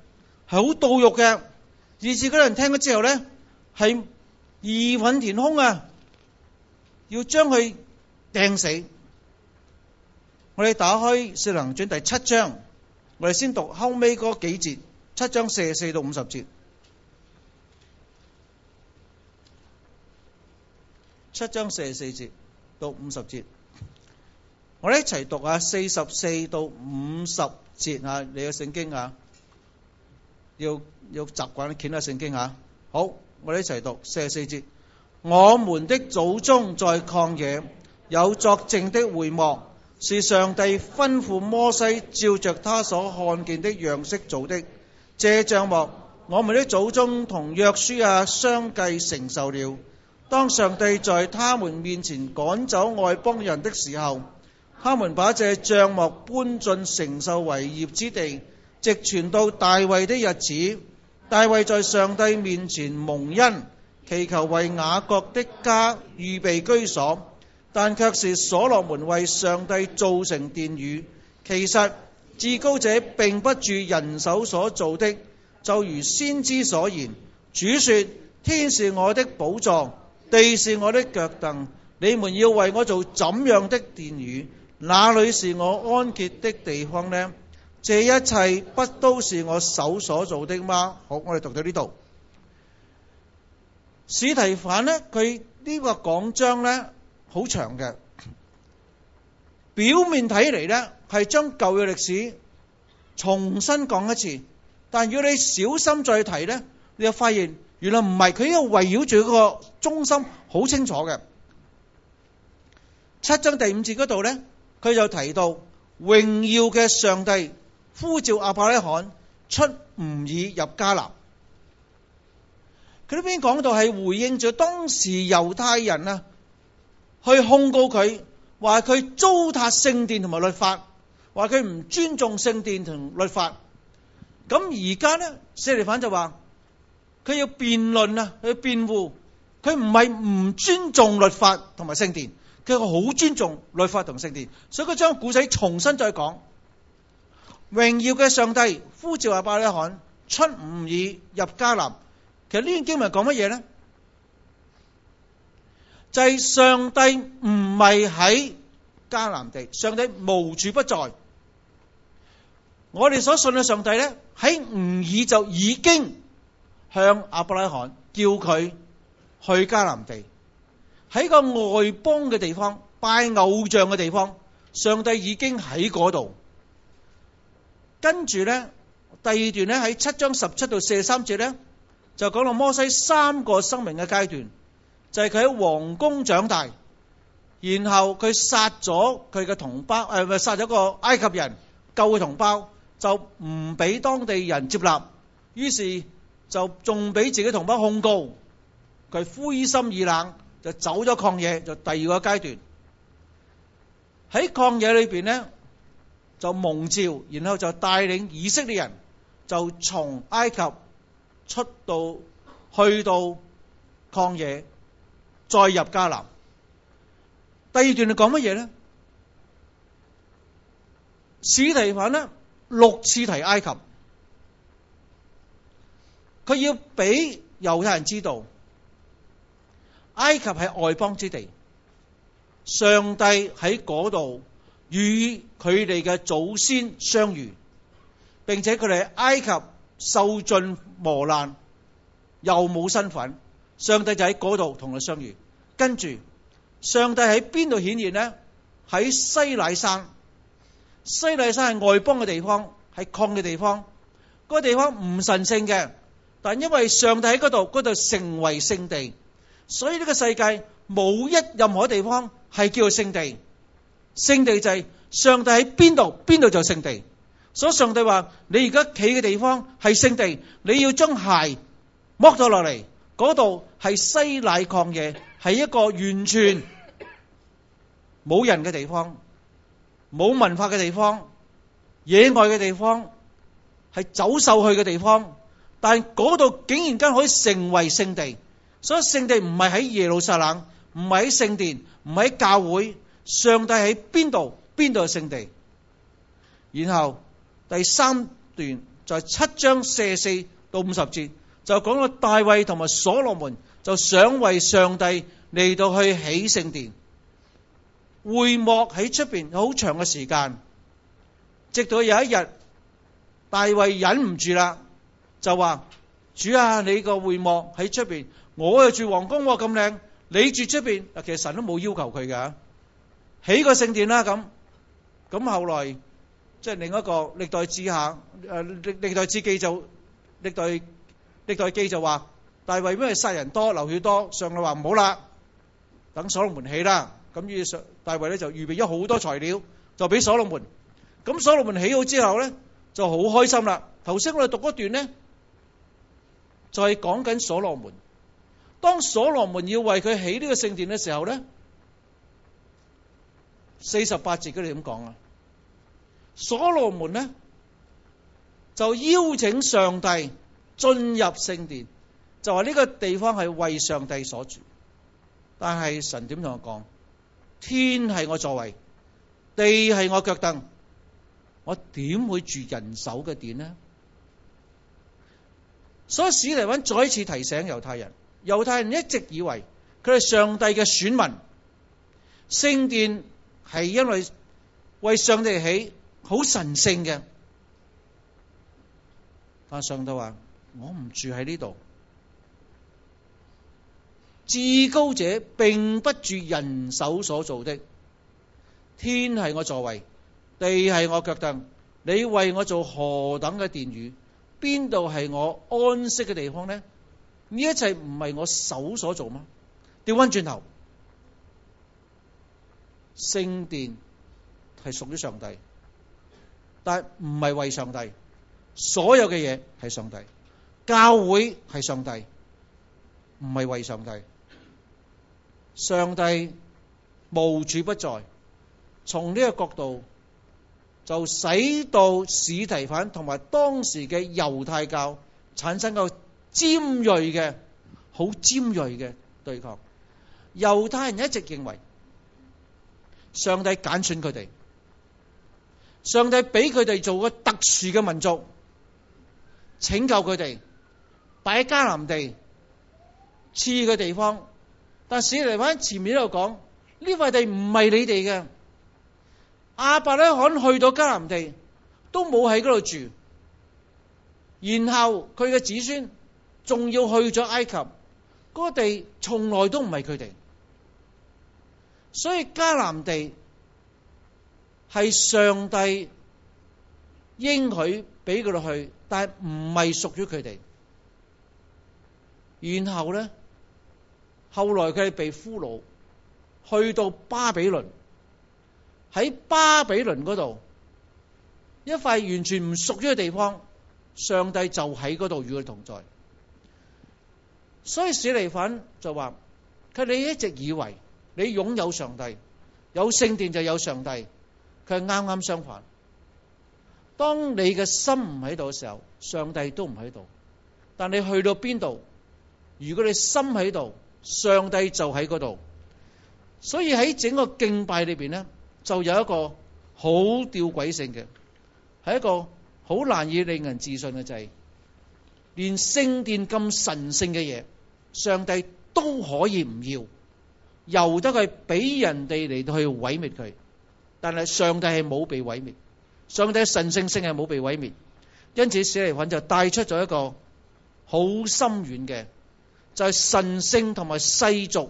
係好墮辱嘅，以致嗰啲人聽咗之後咧係義憤填膺啊，要將佢掟死。我哋打開《使徒行傳》第7章，我哋先讀後尾嗰幾節，7章44到50節。7章44節到50節，我哋一齊讀啊，44到50節啊，你嘅聖經啊，要習慣攣下聖經啊。好，我哋一齊讀44節。我們的祖宗在曠野有作證的會幕，是上帝吩咐摩西照着他所看見的樣式做的。這帳幕，我們的祖宗同約書亞相繼承受了。當上帝在他們面前趕走外邦人的時候，他們把這帳幕搬進承受為業之地，直傳到大衛的日子。大衛在上帝面前蒙恩，祈求為雅各的家預備居所，但卻是所羅門為上帝造成殿宇。其實至高者並不住人手所造的，就如先知所言，主說：天是我的寶座，地是我的腳凳，你們要為我做怎樣的殿宇？哪裏是我安歇的地方呢？這一切不都是我手所做的嗎？好，我哋讀到呢度。史提反呢，佢呢個講章呢好長嘅，表面睇嚟呢係將舊嘅歷史重新講一次，但如果你小心再睇呢，你就發現原來唔係，佢呢個圍繞住個中心好清楚嘅。7章第5節嗰度呢，佢就提到榮耀嘅上帝呼召亞伯拉罕出吾爾入迦南。佢呢邊講到係回應咗當時猶太人啊，去控告佢，話佢糟蹋聖殿同埋律法，話佢唔尊重聖殿同律法。咁而家呢，司提反就話佢要辯論啊，去辯護，佢唔係唔尊重律法同埋聖殿，佢好尊重律法同聖殿，所以佢將古仔重新再講。榮耀嘅上帝呼召亞伯拉罕出吾爾入迦南。其實呢段經文講乜嘢呢？就係上帝唔係喺迦南地，上帝無處不在。我哋所信嘅上帝呢，喺吾爾就已經向亞伯拉罕叫佢去迦南地，喺個外邦嘅地方，拜偶像嘅地方，上帝已經喺嗰度。跟住呢，第二段呢，喺7章17到43節呢，就講到摩西3個生命嘅階段，就係佢喺皇宮長大，然後佢殺咗佢嘅同胞，殺咗個埃及人救嘅同胞，就唔俾當地人接納，於是就仲俾自己同胞控告，佢灰心意冷，就走咗曠野，就第二個階段。喺曠野裏邊呢，就蒙召，然後就帶領以色列人就從埃及出到去到曠野，再入迦南。第二段係講乜嘢呢？史提反呢6次提埃及，佢要俾猶太人知道，埃及係外邦之地，上帝喺嗰度與佢哋嘅祖先相遇，並且佢哋喺埃及受盡磨難，又冇身份，上帝就喺嗰度同佢相遇。跟住上帝喺邊度顯現呢？喺西乃山。西乃山係外邦嘅地方，係曠嘅地方，嗰個地方唔神聖嘅，但因為上帝喺嗰度，嗰度成為聖地，所以呢個世界冇任何地方係叫做聖地。聖地就係上帝喺邊度，邊度就聖地。所以上帝話：你而家企嘅地方係聖地，你要將鞋剝咗落嚟。嗰度係西乃曠野，係一個完全冇人嘅地方，冇文化嘅地方，野外嘅地方，係走獸去嘅地方。但嗰度竟然間可以成為聖地。所以聖地唔係喺耶路撒冷，唔係喺聖殿，唔係喺教會，上帝喺邊度，邊度係聖地。然後第三段就係7章44到50節，就講到大衛同埋所羅門就想為上帝嚟到去起聖殿，會幕喺出邊好長嘅時間，直到有一日大衛忍唔住啦，就話：主啊，你個會幕喺出邊，我又住皇宮咁靚，你住出邊。其實神都冇要求佢噶，起個聖殿啦咁。咁後來即係另一個歷代志下，歷代志記就歷代記就話大衛因為殺人多流血多，上帝話唔好啦，等所羅門起啦。咁於是大衛咧就預備咗好多材料，就俾所羅門。咁所羅門起好之後咧就好開心啦。頭先我哋讀嗰段咧就係講緊所羅門。當所羅門要為佢起呢個聖殿嘅時候咧，48節嗰度咁講啊，所羅門咧就邀請上帝進入聖殿，就話呢個地方係為上帝所住。但係神點同我講？天係我座位，地係我腳凳，我點會住人手嘅殿呢？所以史提芬再一次提醒猶太人，猶太人一直以為佢係上帝嘅選民，聖殿係因為上帝起，好神聖嘅。但上帝話：我唔住喺呢度，至高者並不住人手所造的，天係我座位，地係我腳凳，你為我做何等嘅殿宇？邊度係我安息嘅地方呢？呢一切唔係我手所做嗎？調翻轉頭，聖殿係屬於上帝，但係唔係為上帝。所有嘅嘢係上帝，教會係上帝，唔係為上帝。上帝無處不在，從呢個角度就使到史提反同埋當時嘅猶太教產生個尖銳嘅、好尖銳嘅對抗。猶太人一直認為上帝揀選佢哋，上帝俾佢哋做個特殊嘅民族，拯救佢哋，擺喺迦南地賜嘅地方。但史提反前面喺度講，呢塊地唔係你哋嘅。亞伯拉罕去到迦南地都冇喺嗰度住，然後佢嘅子孫仲要去咗埃及，嗰個地從來都唔係佢哋。所以迦南地係上帝應許俾佢哋去，但係唔係屬於佢哋。然後咧，後來佢哋被俘虜，去到巴比倫。喺巴比倫嗰度，一塊完全唔屬於嘅地方，上帝就喺嗰度與佢同在。所以史提反就話：佢你一直以為你擁有上帝，有聖殿就有上帝，佢係啱啱相反。當你嘅心唔喺度嘅時候，上帝都唔喺度。但你去到邊度，如果你心喺度，上帝就喺嗰度。所以喺整個敬拜裏邊咧，就有一個好吊詭性嘅，係一個好難以令人置信嘅，就係連聖殿咁神聖嘅嘢，上帝都可以唔要，由得佢俾人哋嚟到去毀滅佢。但係上帝係冇被毀滅，上帝嘅神聖性係冇被毀滅。因此史提反就帶出咗一個好深遠嘅，就係神聖同埋世俗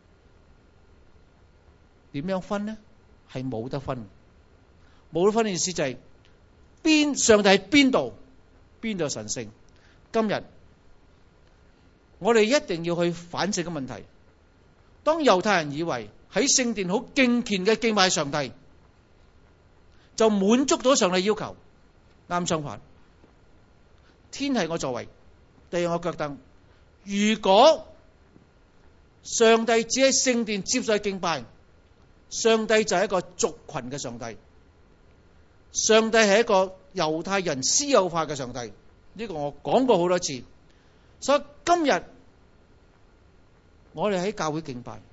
點樣分呢？係冇得分，冇得分嘅意思就係上帝喺邊度，邊度神聖。今日我哋一定要去反省嘅問題，當猶太人以為喺聖殿好敬虔嘅敬拜上帝，就滿足到上帝要求，啱相反。天係我座位，地係我腳凳。如果上帝只喺聖殿接受敬拜，上帝就係一個族群嘅上帝，上帝係一個猶太人私有化嘅上帝。呢個我講過好多次。所以今日我哋喺教會敬拜，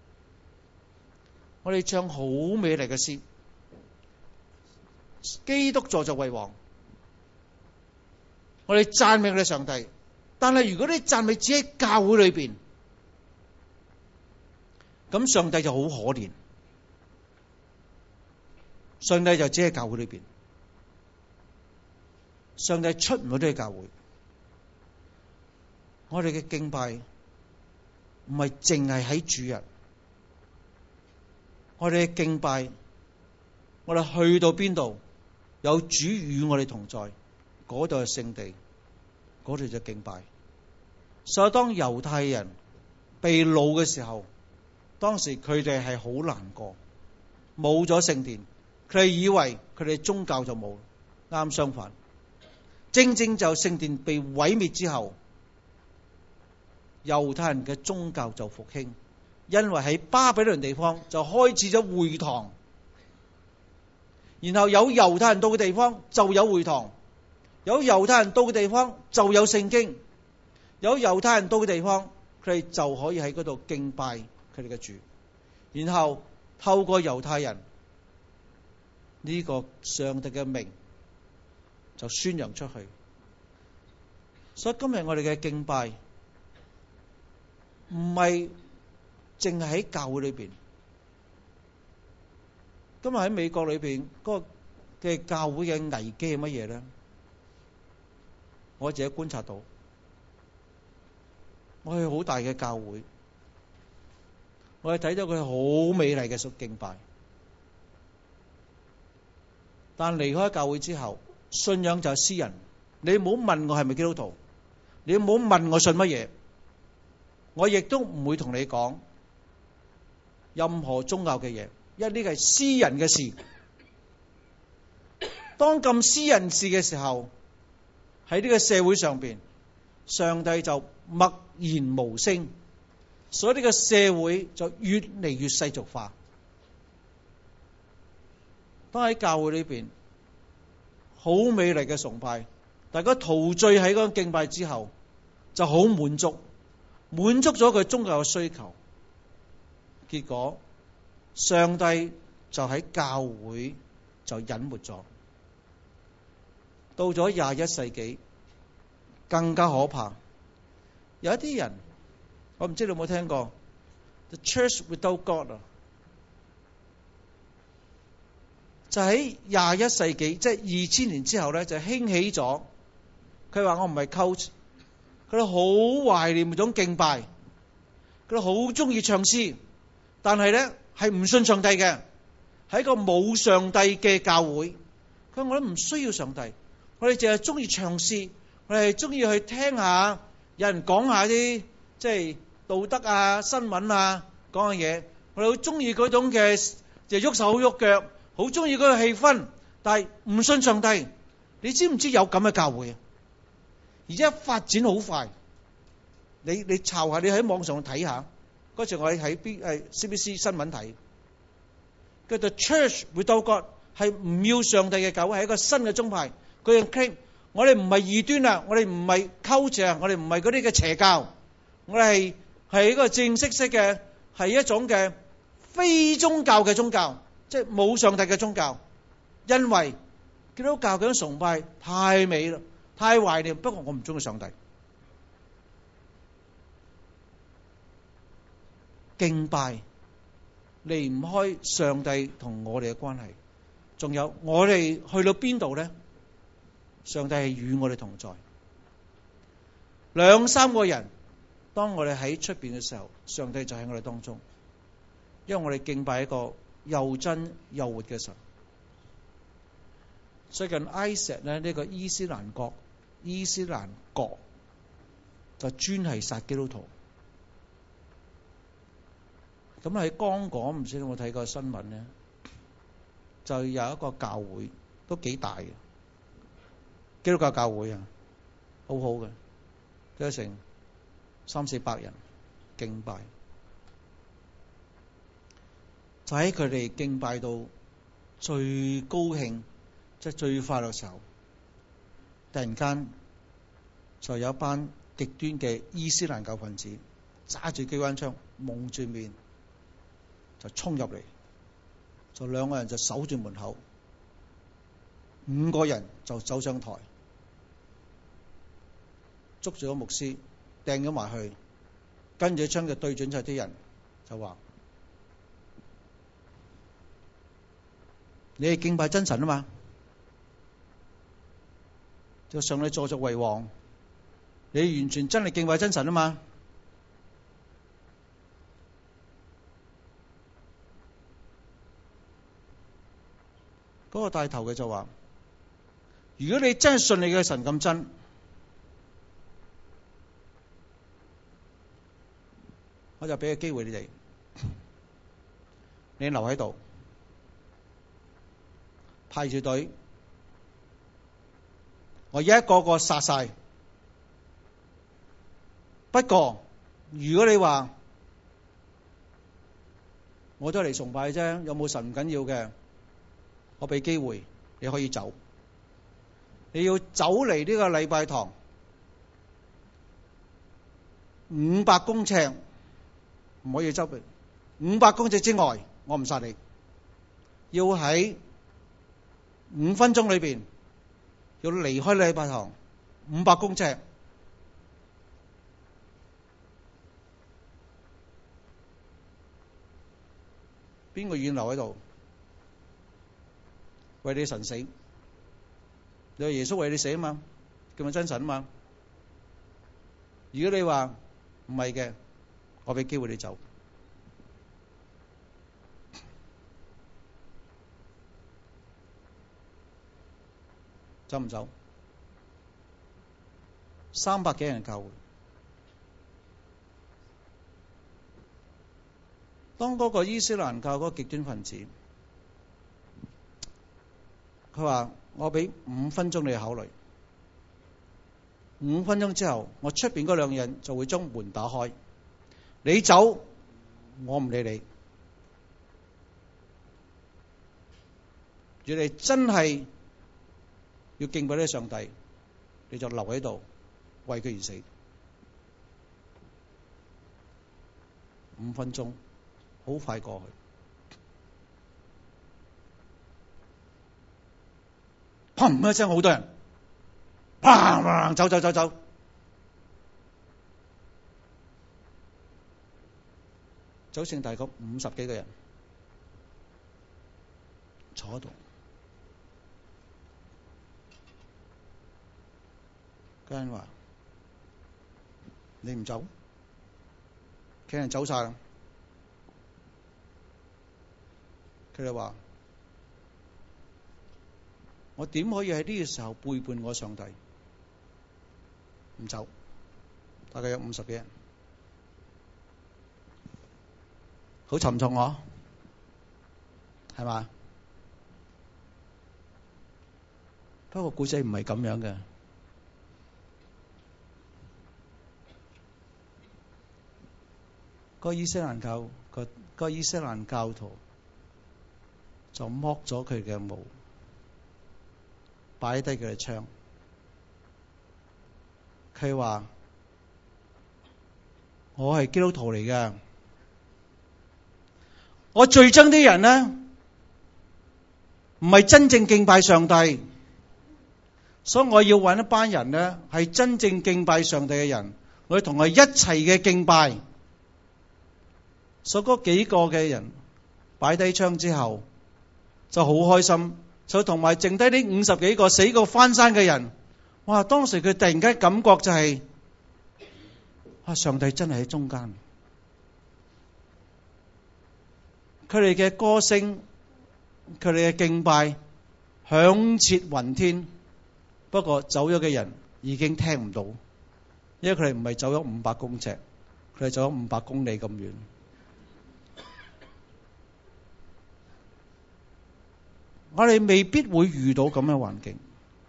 我哋唱好美麗嘅詩，基督坐著為王， 我哋讚美我哋上帝。但係如果你讚美只喺教會裏邊，咁上帝就好可憐。上帝就只喺教會裏邊，上帝出唔到呢個教會。我哋嘅敬拜唔係淨係喺主日，我哋嘅敬拜，我哋去到邊度有主與我哋同在，嗰度係聖地，嗰度就敬拜。所以當猶太人被擄嘅時候，當時佢哋係好難過，冇咗聖殿，佢哋以為佢哋宗教就冇。啱相反，正正就聖殿被毀滅之後，猶太人嘅宗教就復興，因為喺巴比倫地方就開始咗會堂，然後有猶太人到嘅地方就有會堂，有猶太人到嘅地方就有聖經，有猶太人到嘅地方，佢哋就可以喺嗰度敬拜佢哋嘅主，然後透過猶太人呢個上帝嘅名就宣揚出去。所以今日我哋嘅敬拜唔係淨係喺教會裏邊。今日喺美國裏邊嗰個嘅教會嘅危機係乜嘢咧？我自己觀察到，我去好大嘅教會，我係睇到佢好美麗嘅敬拜，但離開教會之後，信仰就係私人。你唔好問我係咪基督徒，你唔好問我信乜嘢，我亦都唔會同你講任何宗教嘅嘢，因為呢個係私人嘅事。當咁私人事嘅時候，喺呢個社會上邊，上帝就默然無聲，所以呢個社會就越嚟越世俗化。當喺教會裏邊好美麗嘅崇拜，大家陶醉喺嗰個敬拜之後，就好滿足咗佢宗教嘅需求，結果上帝就喺教會就隱沒咗。到咗21世紀更加可怕，有一啲人，我唔知你有冇聽過 The Church Without God 啊，就喺21世紀，即係2000年之後咧，就興起咗。佢話我唔係 coach， 佢哋好懷念嗰種敬拜，佢哋好中意唱詩，但係咧係唔信上帝嘅，係一個冇上帝嘅教會。佢話我哋唔需要上帝，我哋淨係中意唱詩，我哋係中意去聽下有人講下啲即係道德啊、新聞啊講嘅嘢。我哋好中意嗰種嘅就喐手喐腳，好中意嗰個氣氛，但係唔信上帝。你知唔知有咁嘅教會啊？而且發展好快。你抄下，你喺網上睇下。嗰時我喺CBC 新聞睇，叫做 Church Without God， 係唔要上帝嘅教會，係一個新嘅宗派。佢哋 claim 我哋唔係異端啊，我哋唔係 culture 啊，我哋唔係嗰啲嘅邪教，我哋係一個正式嘅，係一種嘅非宗教嘅宗教，即係冇上帝嘅宗教。因為基督教嗰種崇拜太美啦，太懷念。不過我唔中意上帝。敬拜離唔開上帝同我哋嘅關係。仲有我哋去到邊度咧？上帝係與我哋同在。兩三個人，當我哋喺出邊嘅時候，上帝就喺我哋當中，因為我哋敬拜一個又真又活嘅神。最近 ISIS 咧，呢個伊斯蘭國就專係殺基督徒。咁喺剛果，唔知你有冇睇過新聞咧？就有一個教會都幾大嘅基督教教會啊，好好嘅，有成300-400人敬拜。就喺佢哋敬拜到最高興，即係最快樂嘅時候，突然間就有一班極端嘅伊斯蘭教分子揸住機關槍蒙住面就衝入嚟，就兩個人就守住門口，5個人就走上台， 捉住個牧師，掟咗埋去，跟住槍就對準晒啲人，就話：你係敬拜真神啊嘛，就上帝坐著為王，你完全真係敬拜真神啊嘛。嗰個帶頭嘅就話：如果你真係信你嘅神咁真，我就俾個機會你哋，你留喺度，排住隊，我一個個殺晒。不過如果你話我都係嚟崇拜啫，有冇神唔緊要嘅，我俾機會你可以走。你要走嚟呢個禮拜堂500公尺，唔可以周圍500公尺之外，我唔殺你。要喺5分鐘裏邊要離開禮拜堂500公尺。邊個願留喺度為你神死？你話耶穌為你死啊嘛，叫咪真神啊嘛。如果你話唔係嘅，我俾機會你走，走唔走？300幾人教會，當嗰個伊斯蘭教嗰個極端分子，佢話我俾5分鐘你考慮，5分鐘之後，我出邊嗰兩人就會將門打開，你走，我唔理你。如果你真係要敬拜呢個上帝，你就留喺度為佢而死。5分鐘好快過去，砰一聲，好多人，砰，走，走剩大概50幾個人坐喺度。嗰人話：你唔走，其他人走晒啦。佢哋話：我點可以喺呢個時候背叛我上帝？唔走，大概有50幾人，好沉重喎，係嘛？不過故仔唔係咁樣嘅。個伊斯蘭教徒就剝咗佢嘅帽，擺低佢嘅槍。佢話：我係基督徒嚟嘅，我最憎啲人呢，唔係真正敬拜上帝，所以我要揾一班人呢，係真正敬拜上帝嘅人，我要同佢一齊嘅敬拜。所以嗰幾個嘅人擺低槍之後就好開心，就同埋剩低呢50幾個死過翻生嘅人，哇！當時佢突然間感覺就係，上帝真係喺中間。佢哋嘅歌聲，佢哋嘅敬拜響徹雲天，不過走咗嘅人已經聽唔到，因為佢哋唔係走咗500公尺，佢哋走咗500公里咁遠。我哋未必會遇到咁嘅環境，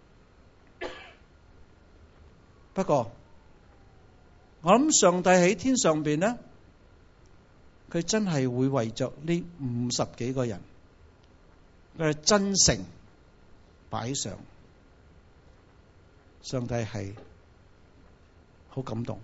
不過我諗上帝喺天上邊呢，佢真係會為着呢50幾個人嘅真誠擺上，上帝係好感動。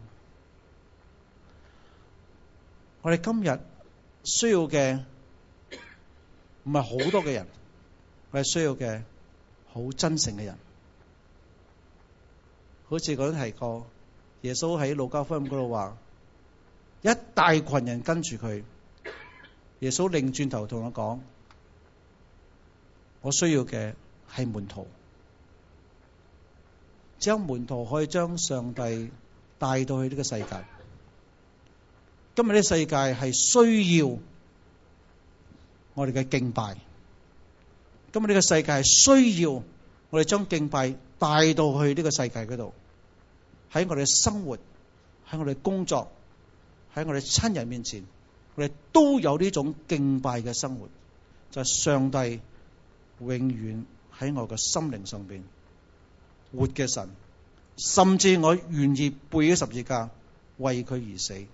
我哋今日需要嘅唔係好多嘅人。我係需要嘅好真誠嘅人，好似嗰啲提過耶穌喺路加福音嗰度話，一大群人跟住佢，耶穌擰轉頭同我講，我需要嘅係門徒，只有門徒可以將上帝帶到去呢個世界。今日呢個世界係需要我哋嘅敬拜，今日呢個世界係需要我哋將敬拜帶到去呢個世界嗰度，喺我哋嘅生活，喺我哋工作，喺我哋親人面前，我哋都有呢種敬拜嘅生活，就係上帝永遠喺我嘅心靈上邊活嘅神，甚至我願意背起十字架為佢而死。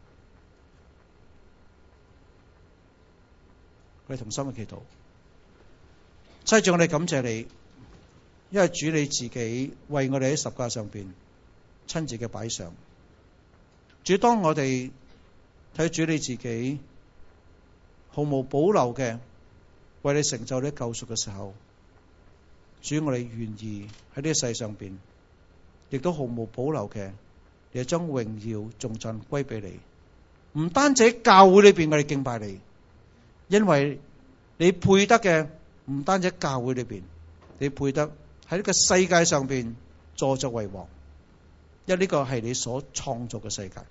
我哋同心嘅祈禱，親主，我哋感謝你，因為主你自己為我哋喺十架上邊親自嘅擺上。主，當我哋睇主你自己毫無保留嘅為你成就呢救贖嘅時候，主，我哋願意喺呢個世上邊，亦都毫無保留嘅，你將榮耀頌讚歸俾你。唔單止喺教會裏邊我哋敬拜你，因為你配得嘅唔單止喺教會裏邊，你配得喺呢個世界上邊坐著為王，因為呢個係你所創造嘅世界。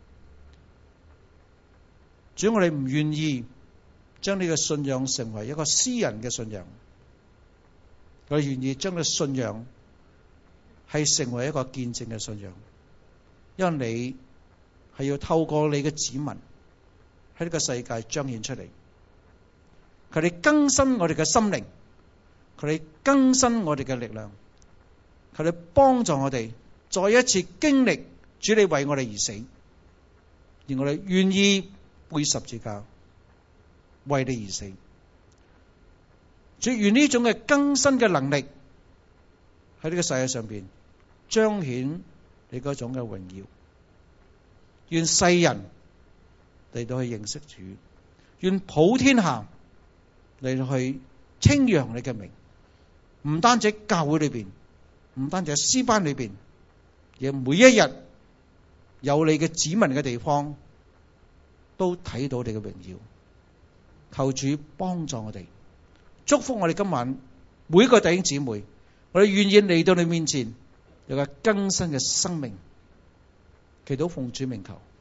主，我哋唔願意將呢個信仰成為一個私人嘅信仰，我哋願意將呢個信仰係成為一個見證嘅信仰，因為你係要透過你嘅子民喺呢個世界彰顯出嚟，佢哋更新我哋嘅心靈，佢哋更新我哋嘅力量，佢哋幫助我哋再一次經歷主你為我哋而死，而我哋願意背十字架為你而死。主，願呢種嘅更新嘅能力喺呢個世界上邊彰顯你嗰種嘅榮耀，願世人嚟到去認識主，願普天下嚟到去稱揚你嘅名，唔單止教會裏邊，唔單止喺詩班裏邊，而每一日有你嘅子民嘅地方都睇到你嘅榮耀。求主幫助我哋，祝福我哋今晚每個弟兄姊妹，我哋願意嚟到你面前有個更新嘅生命。祈禱奉主名求。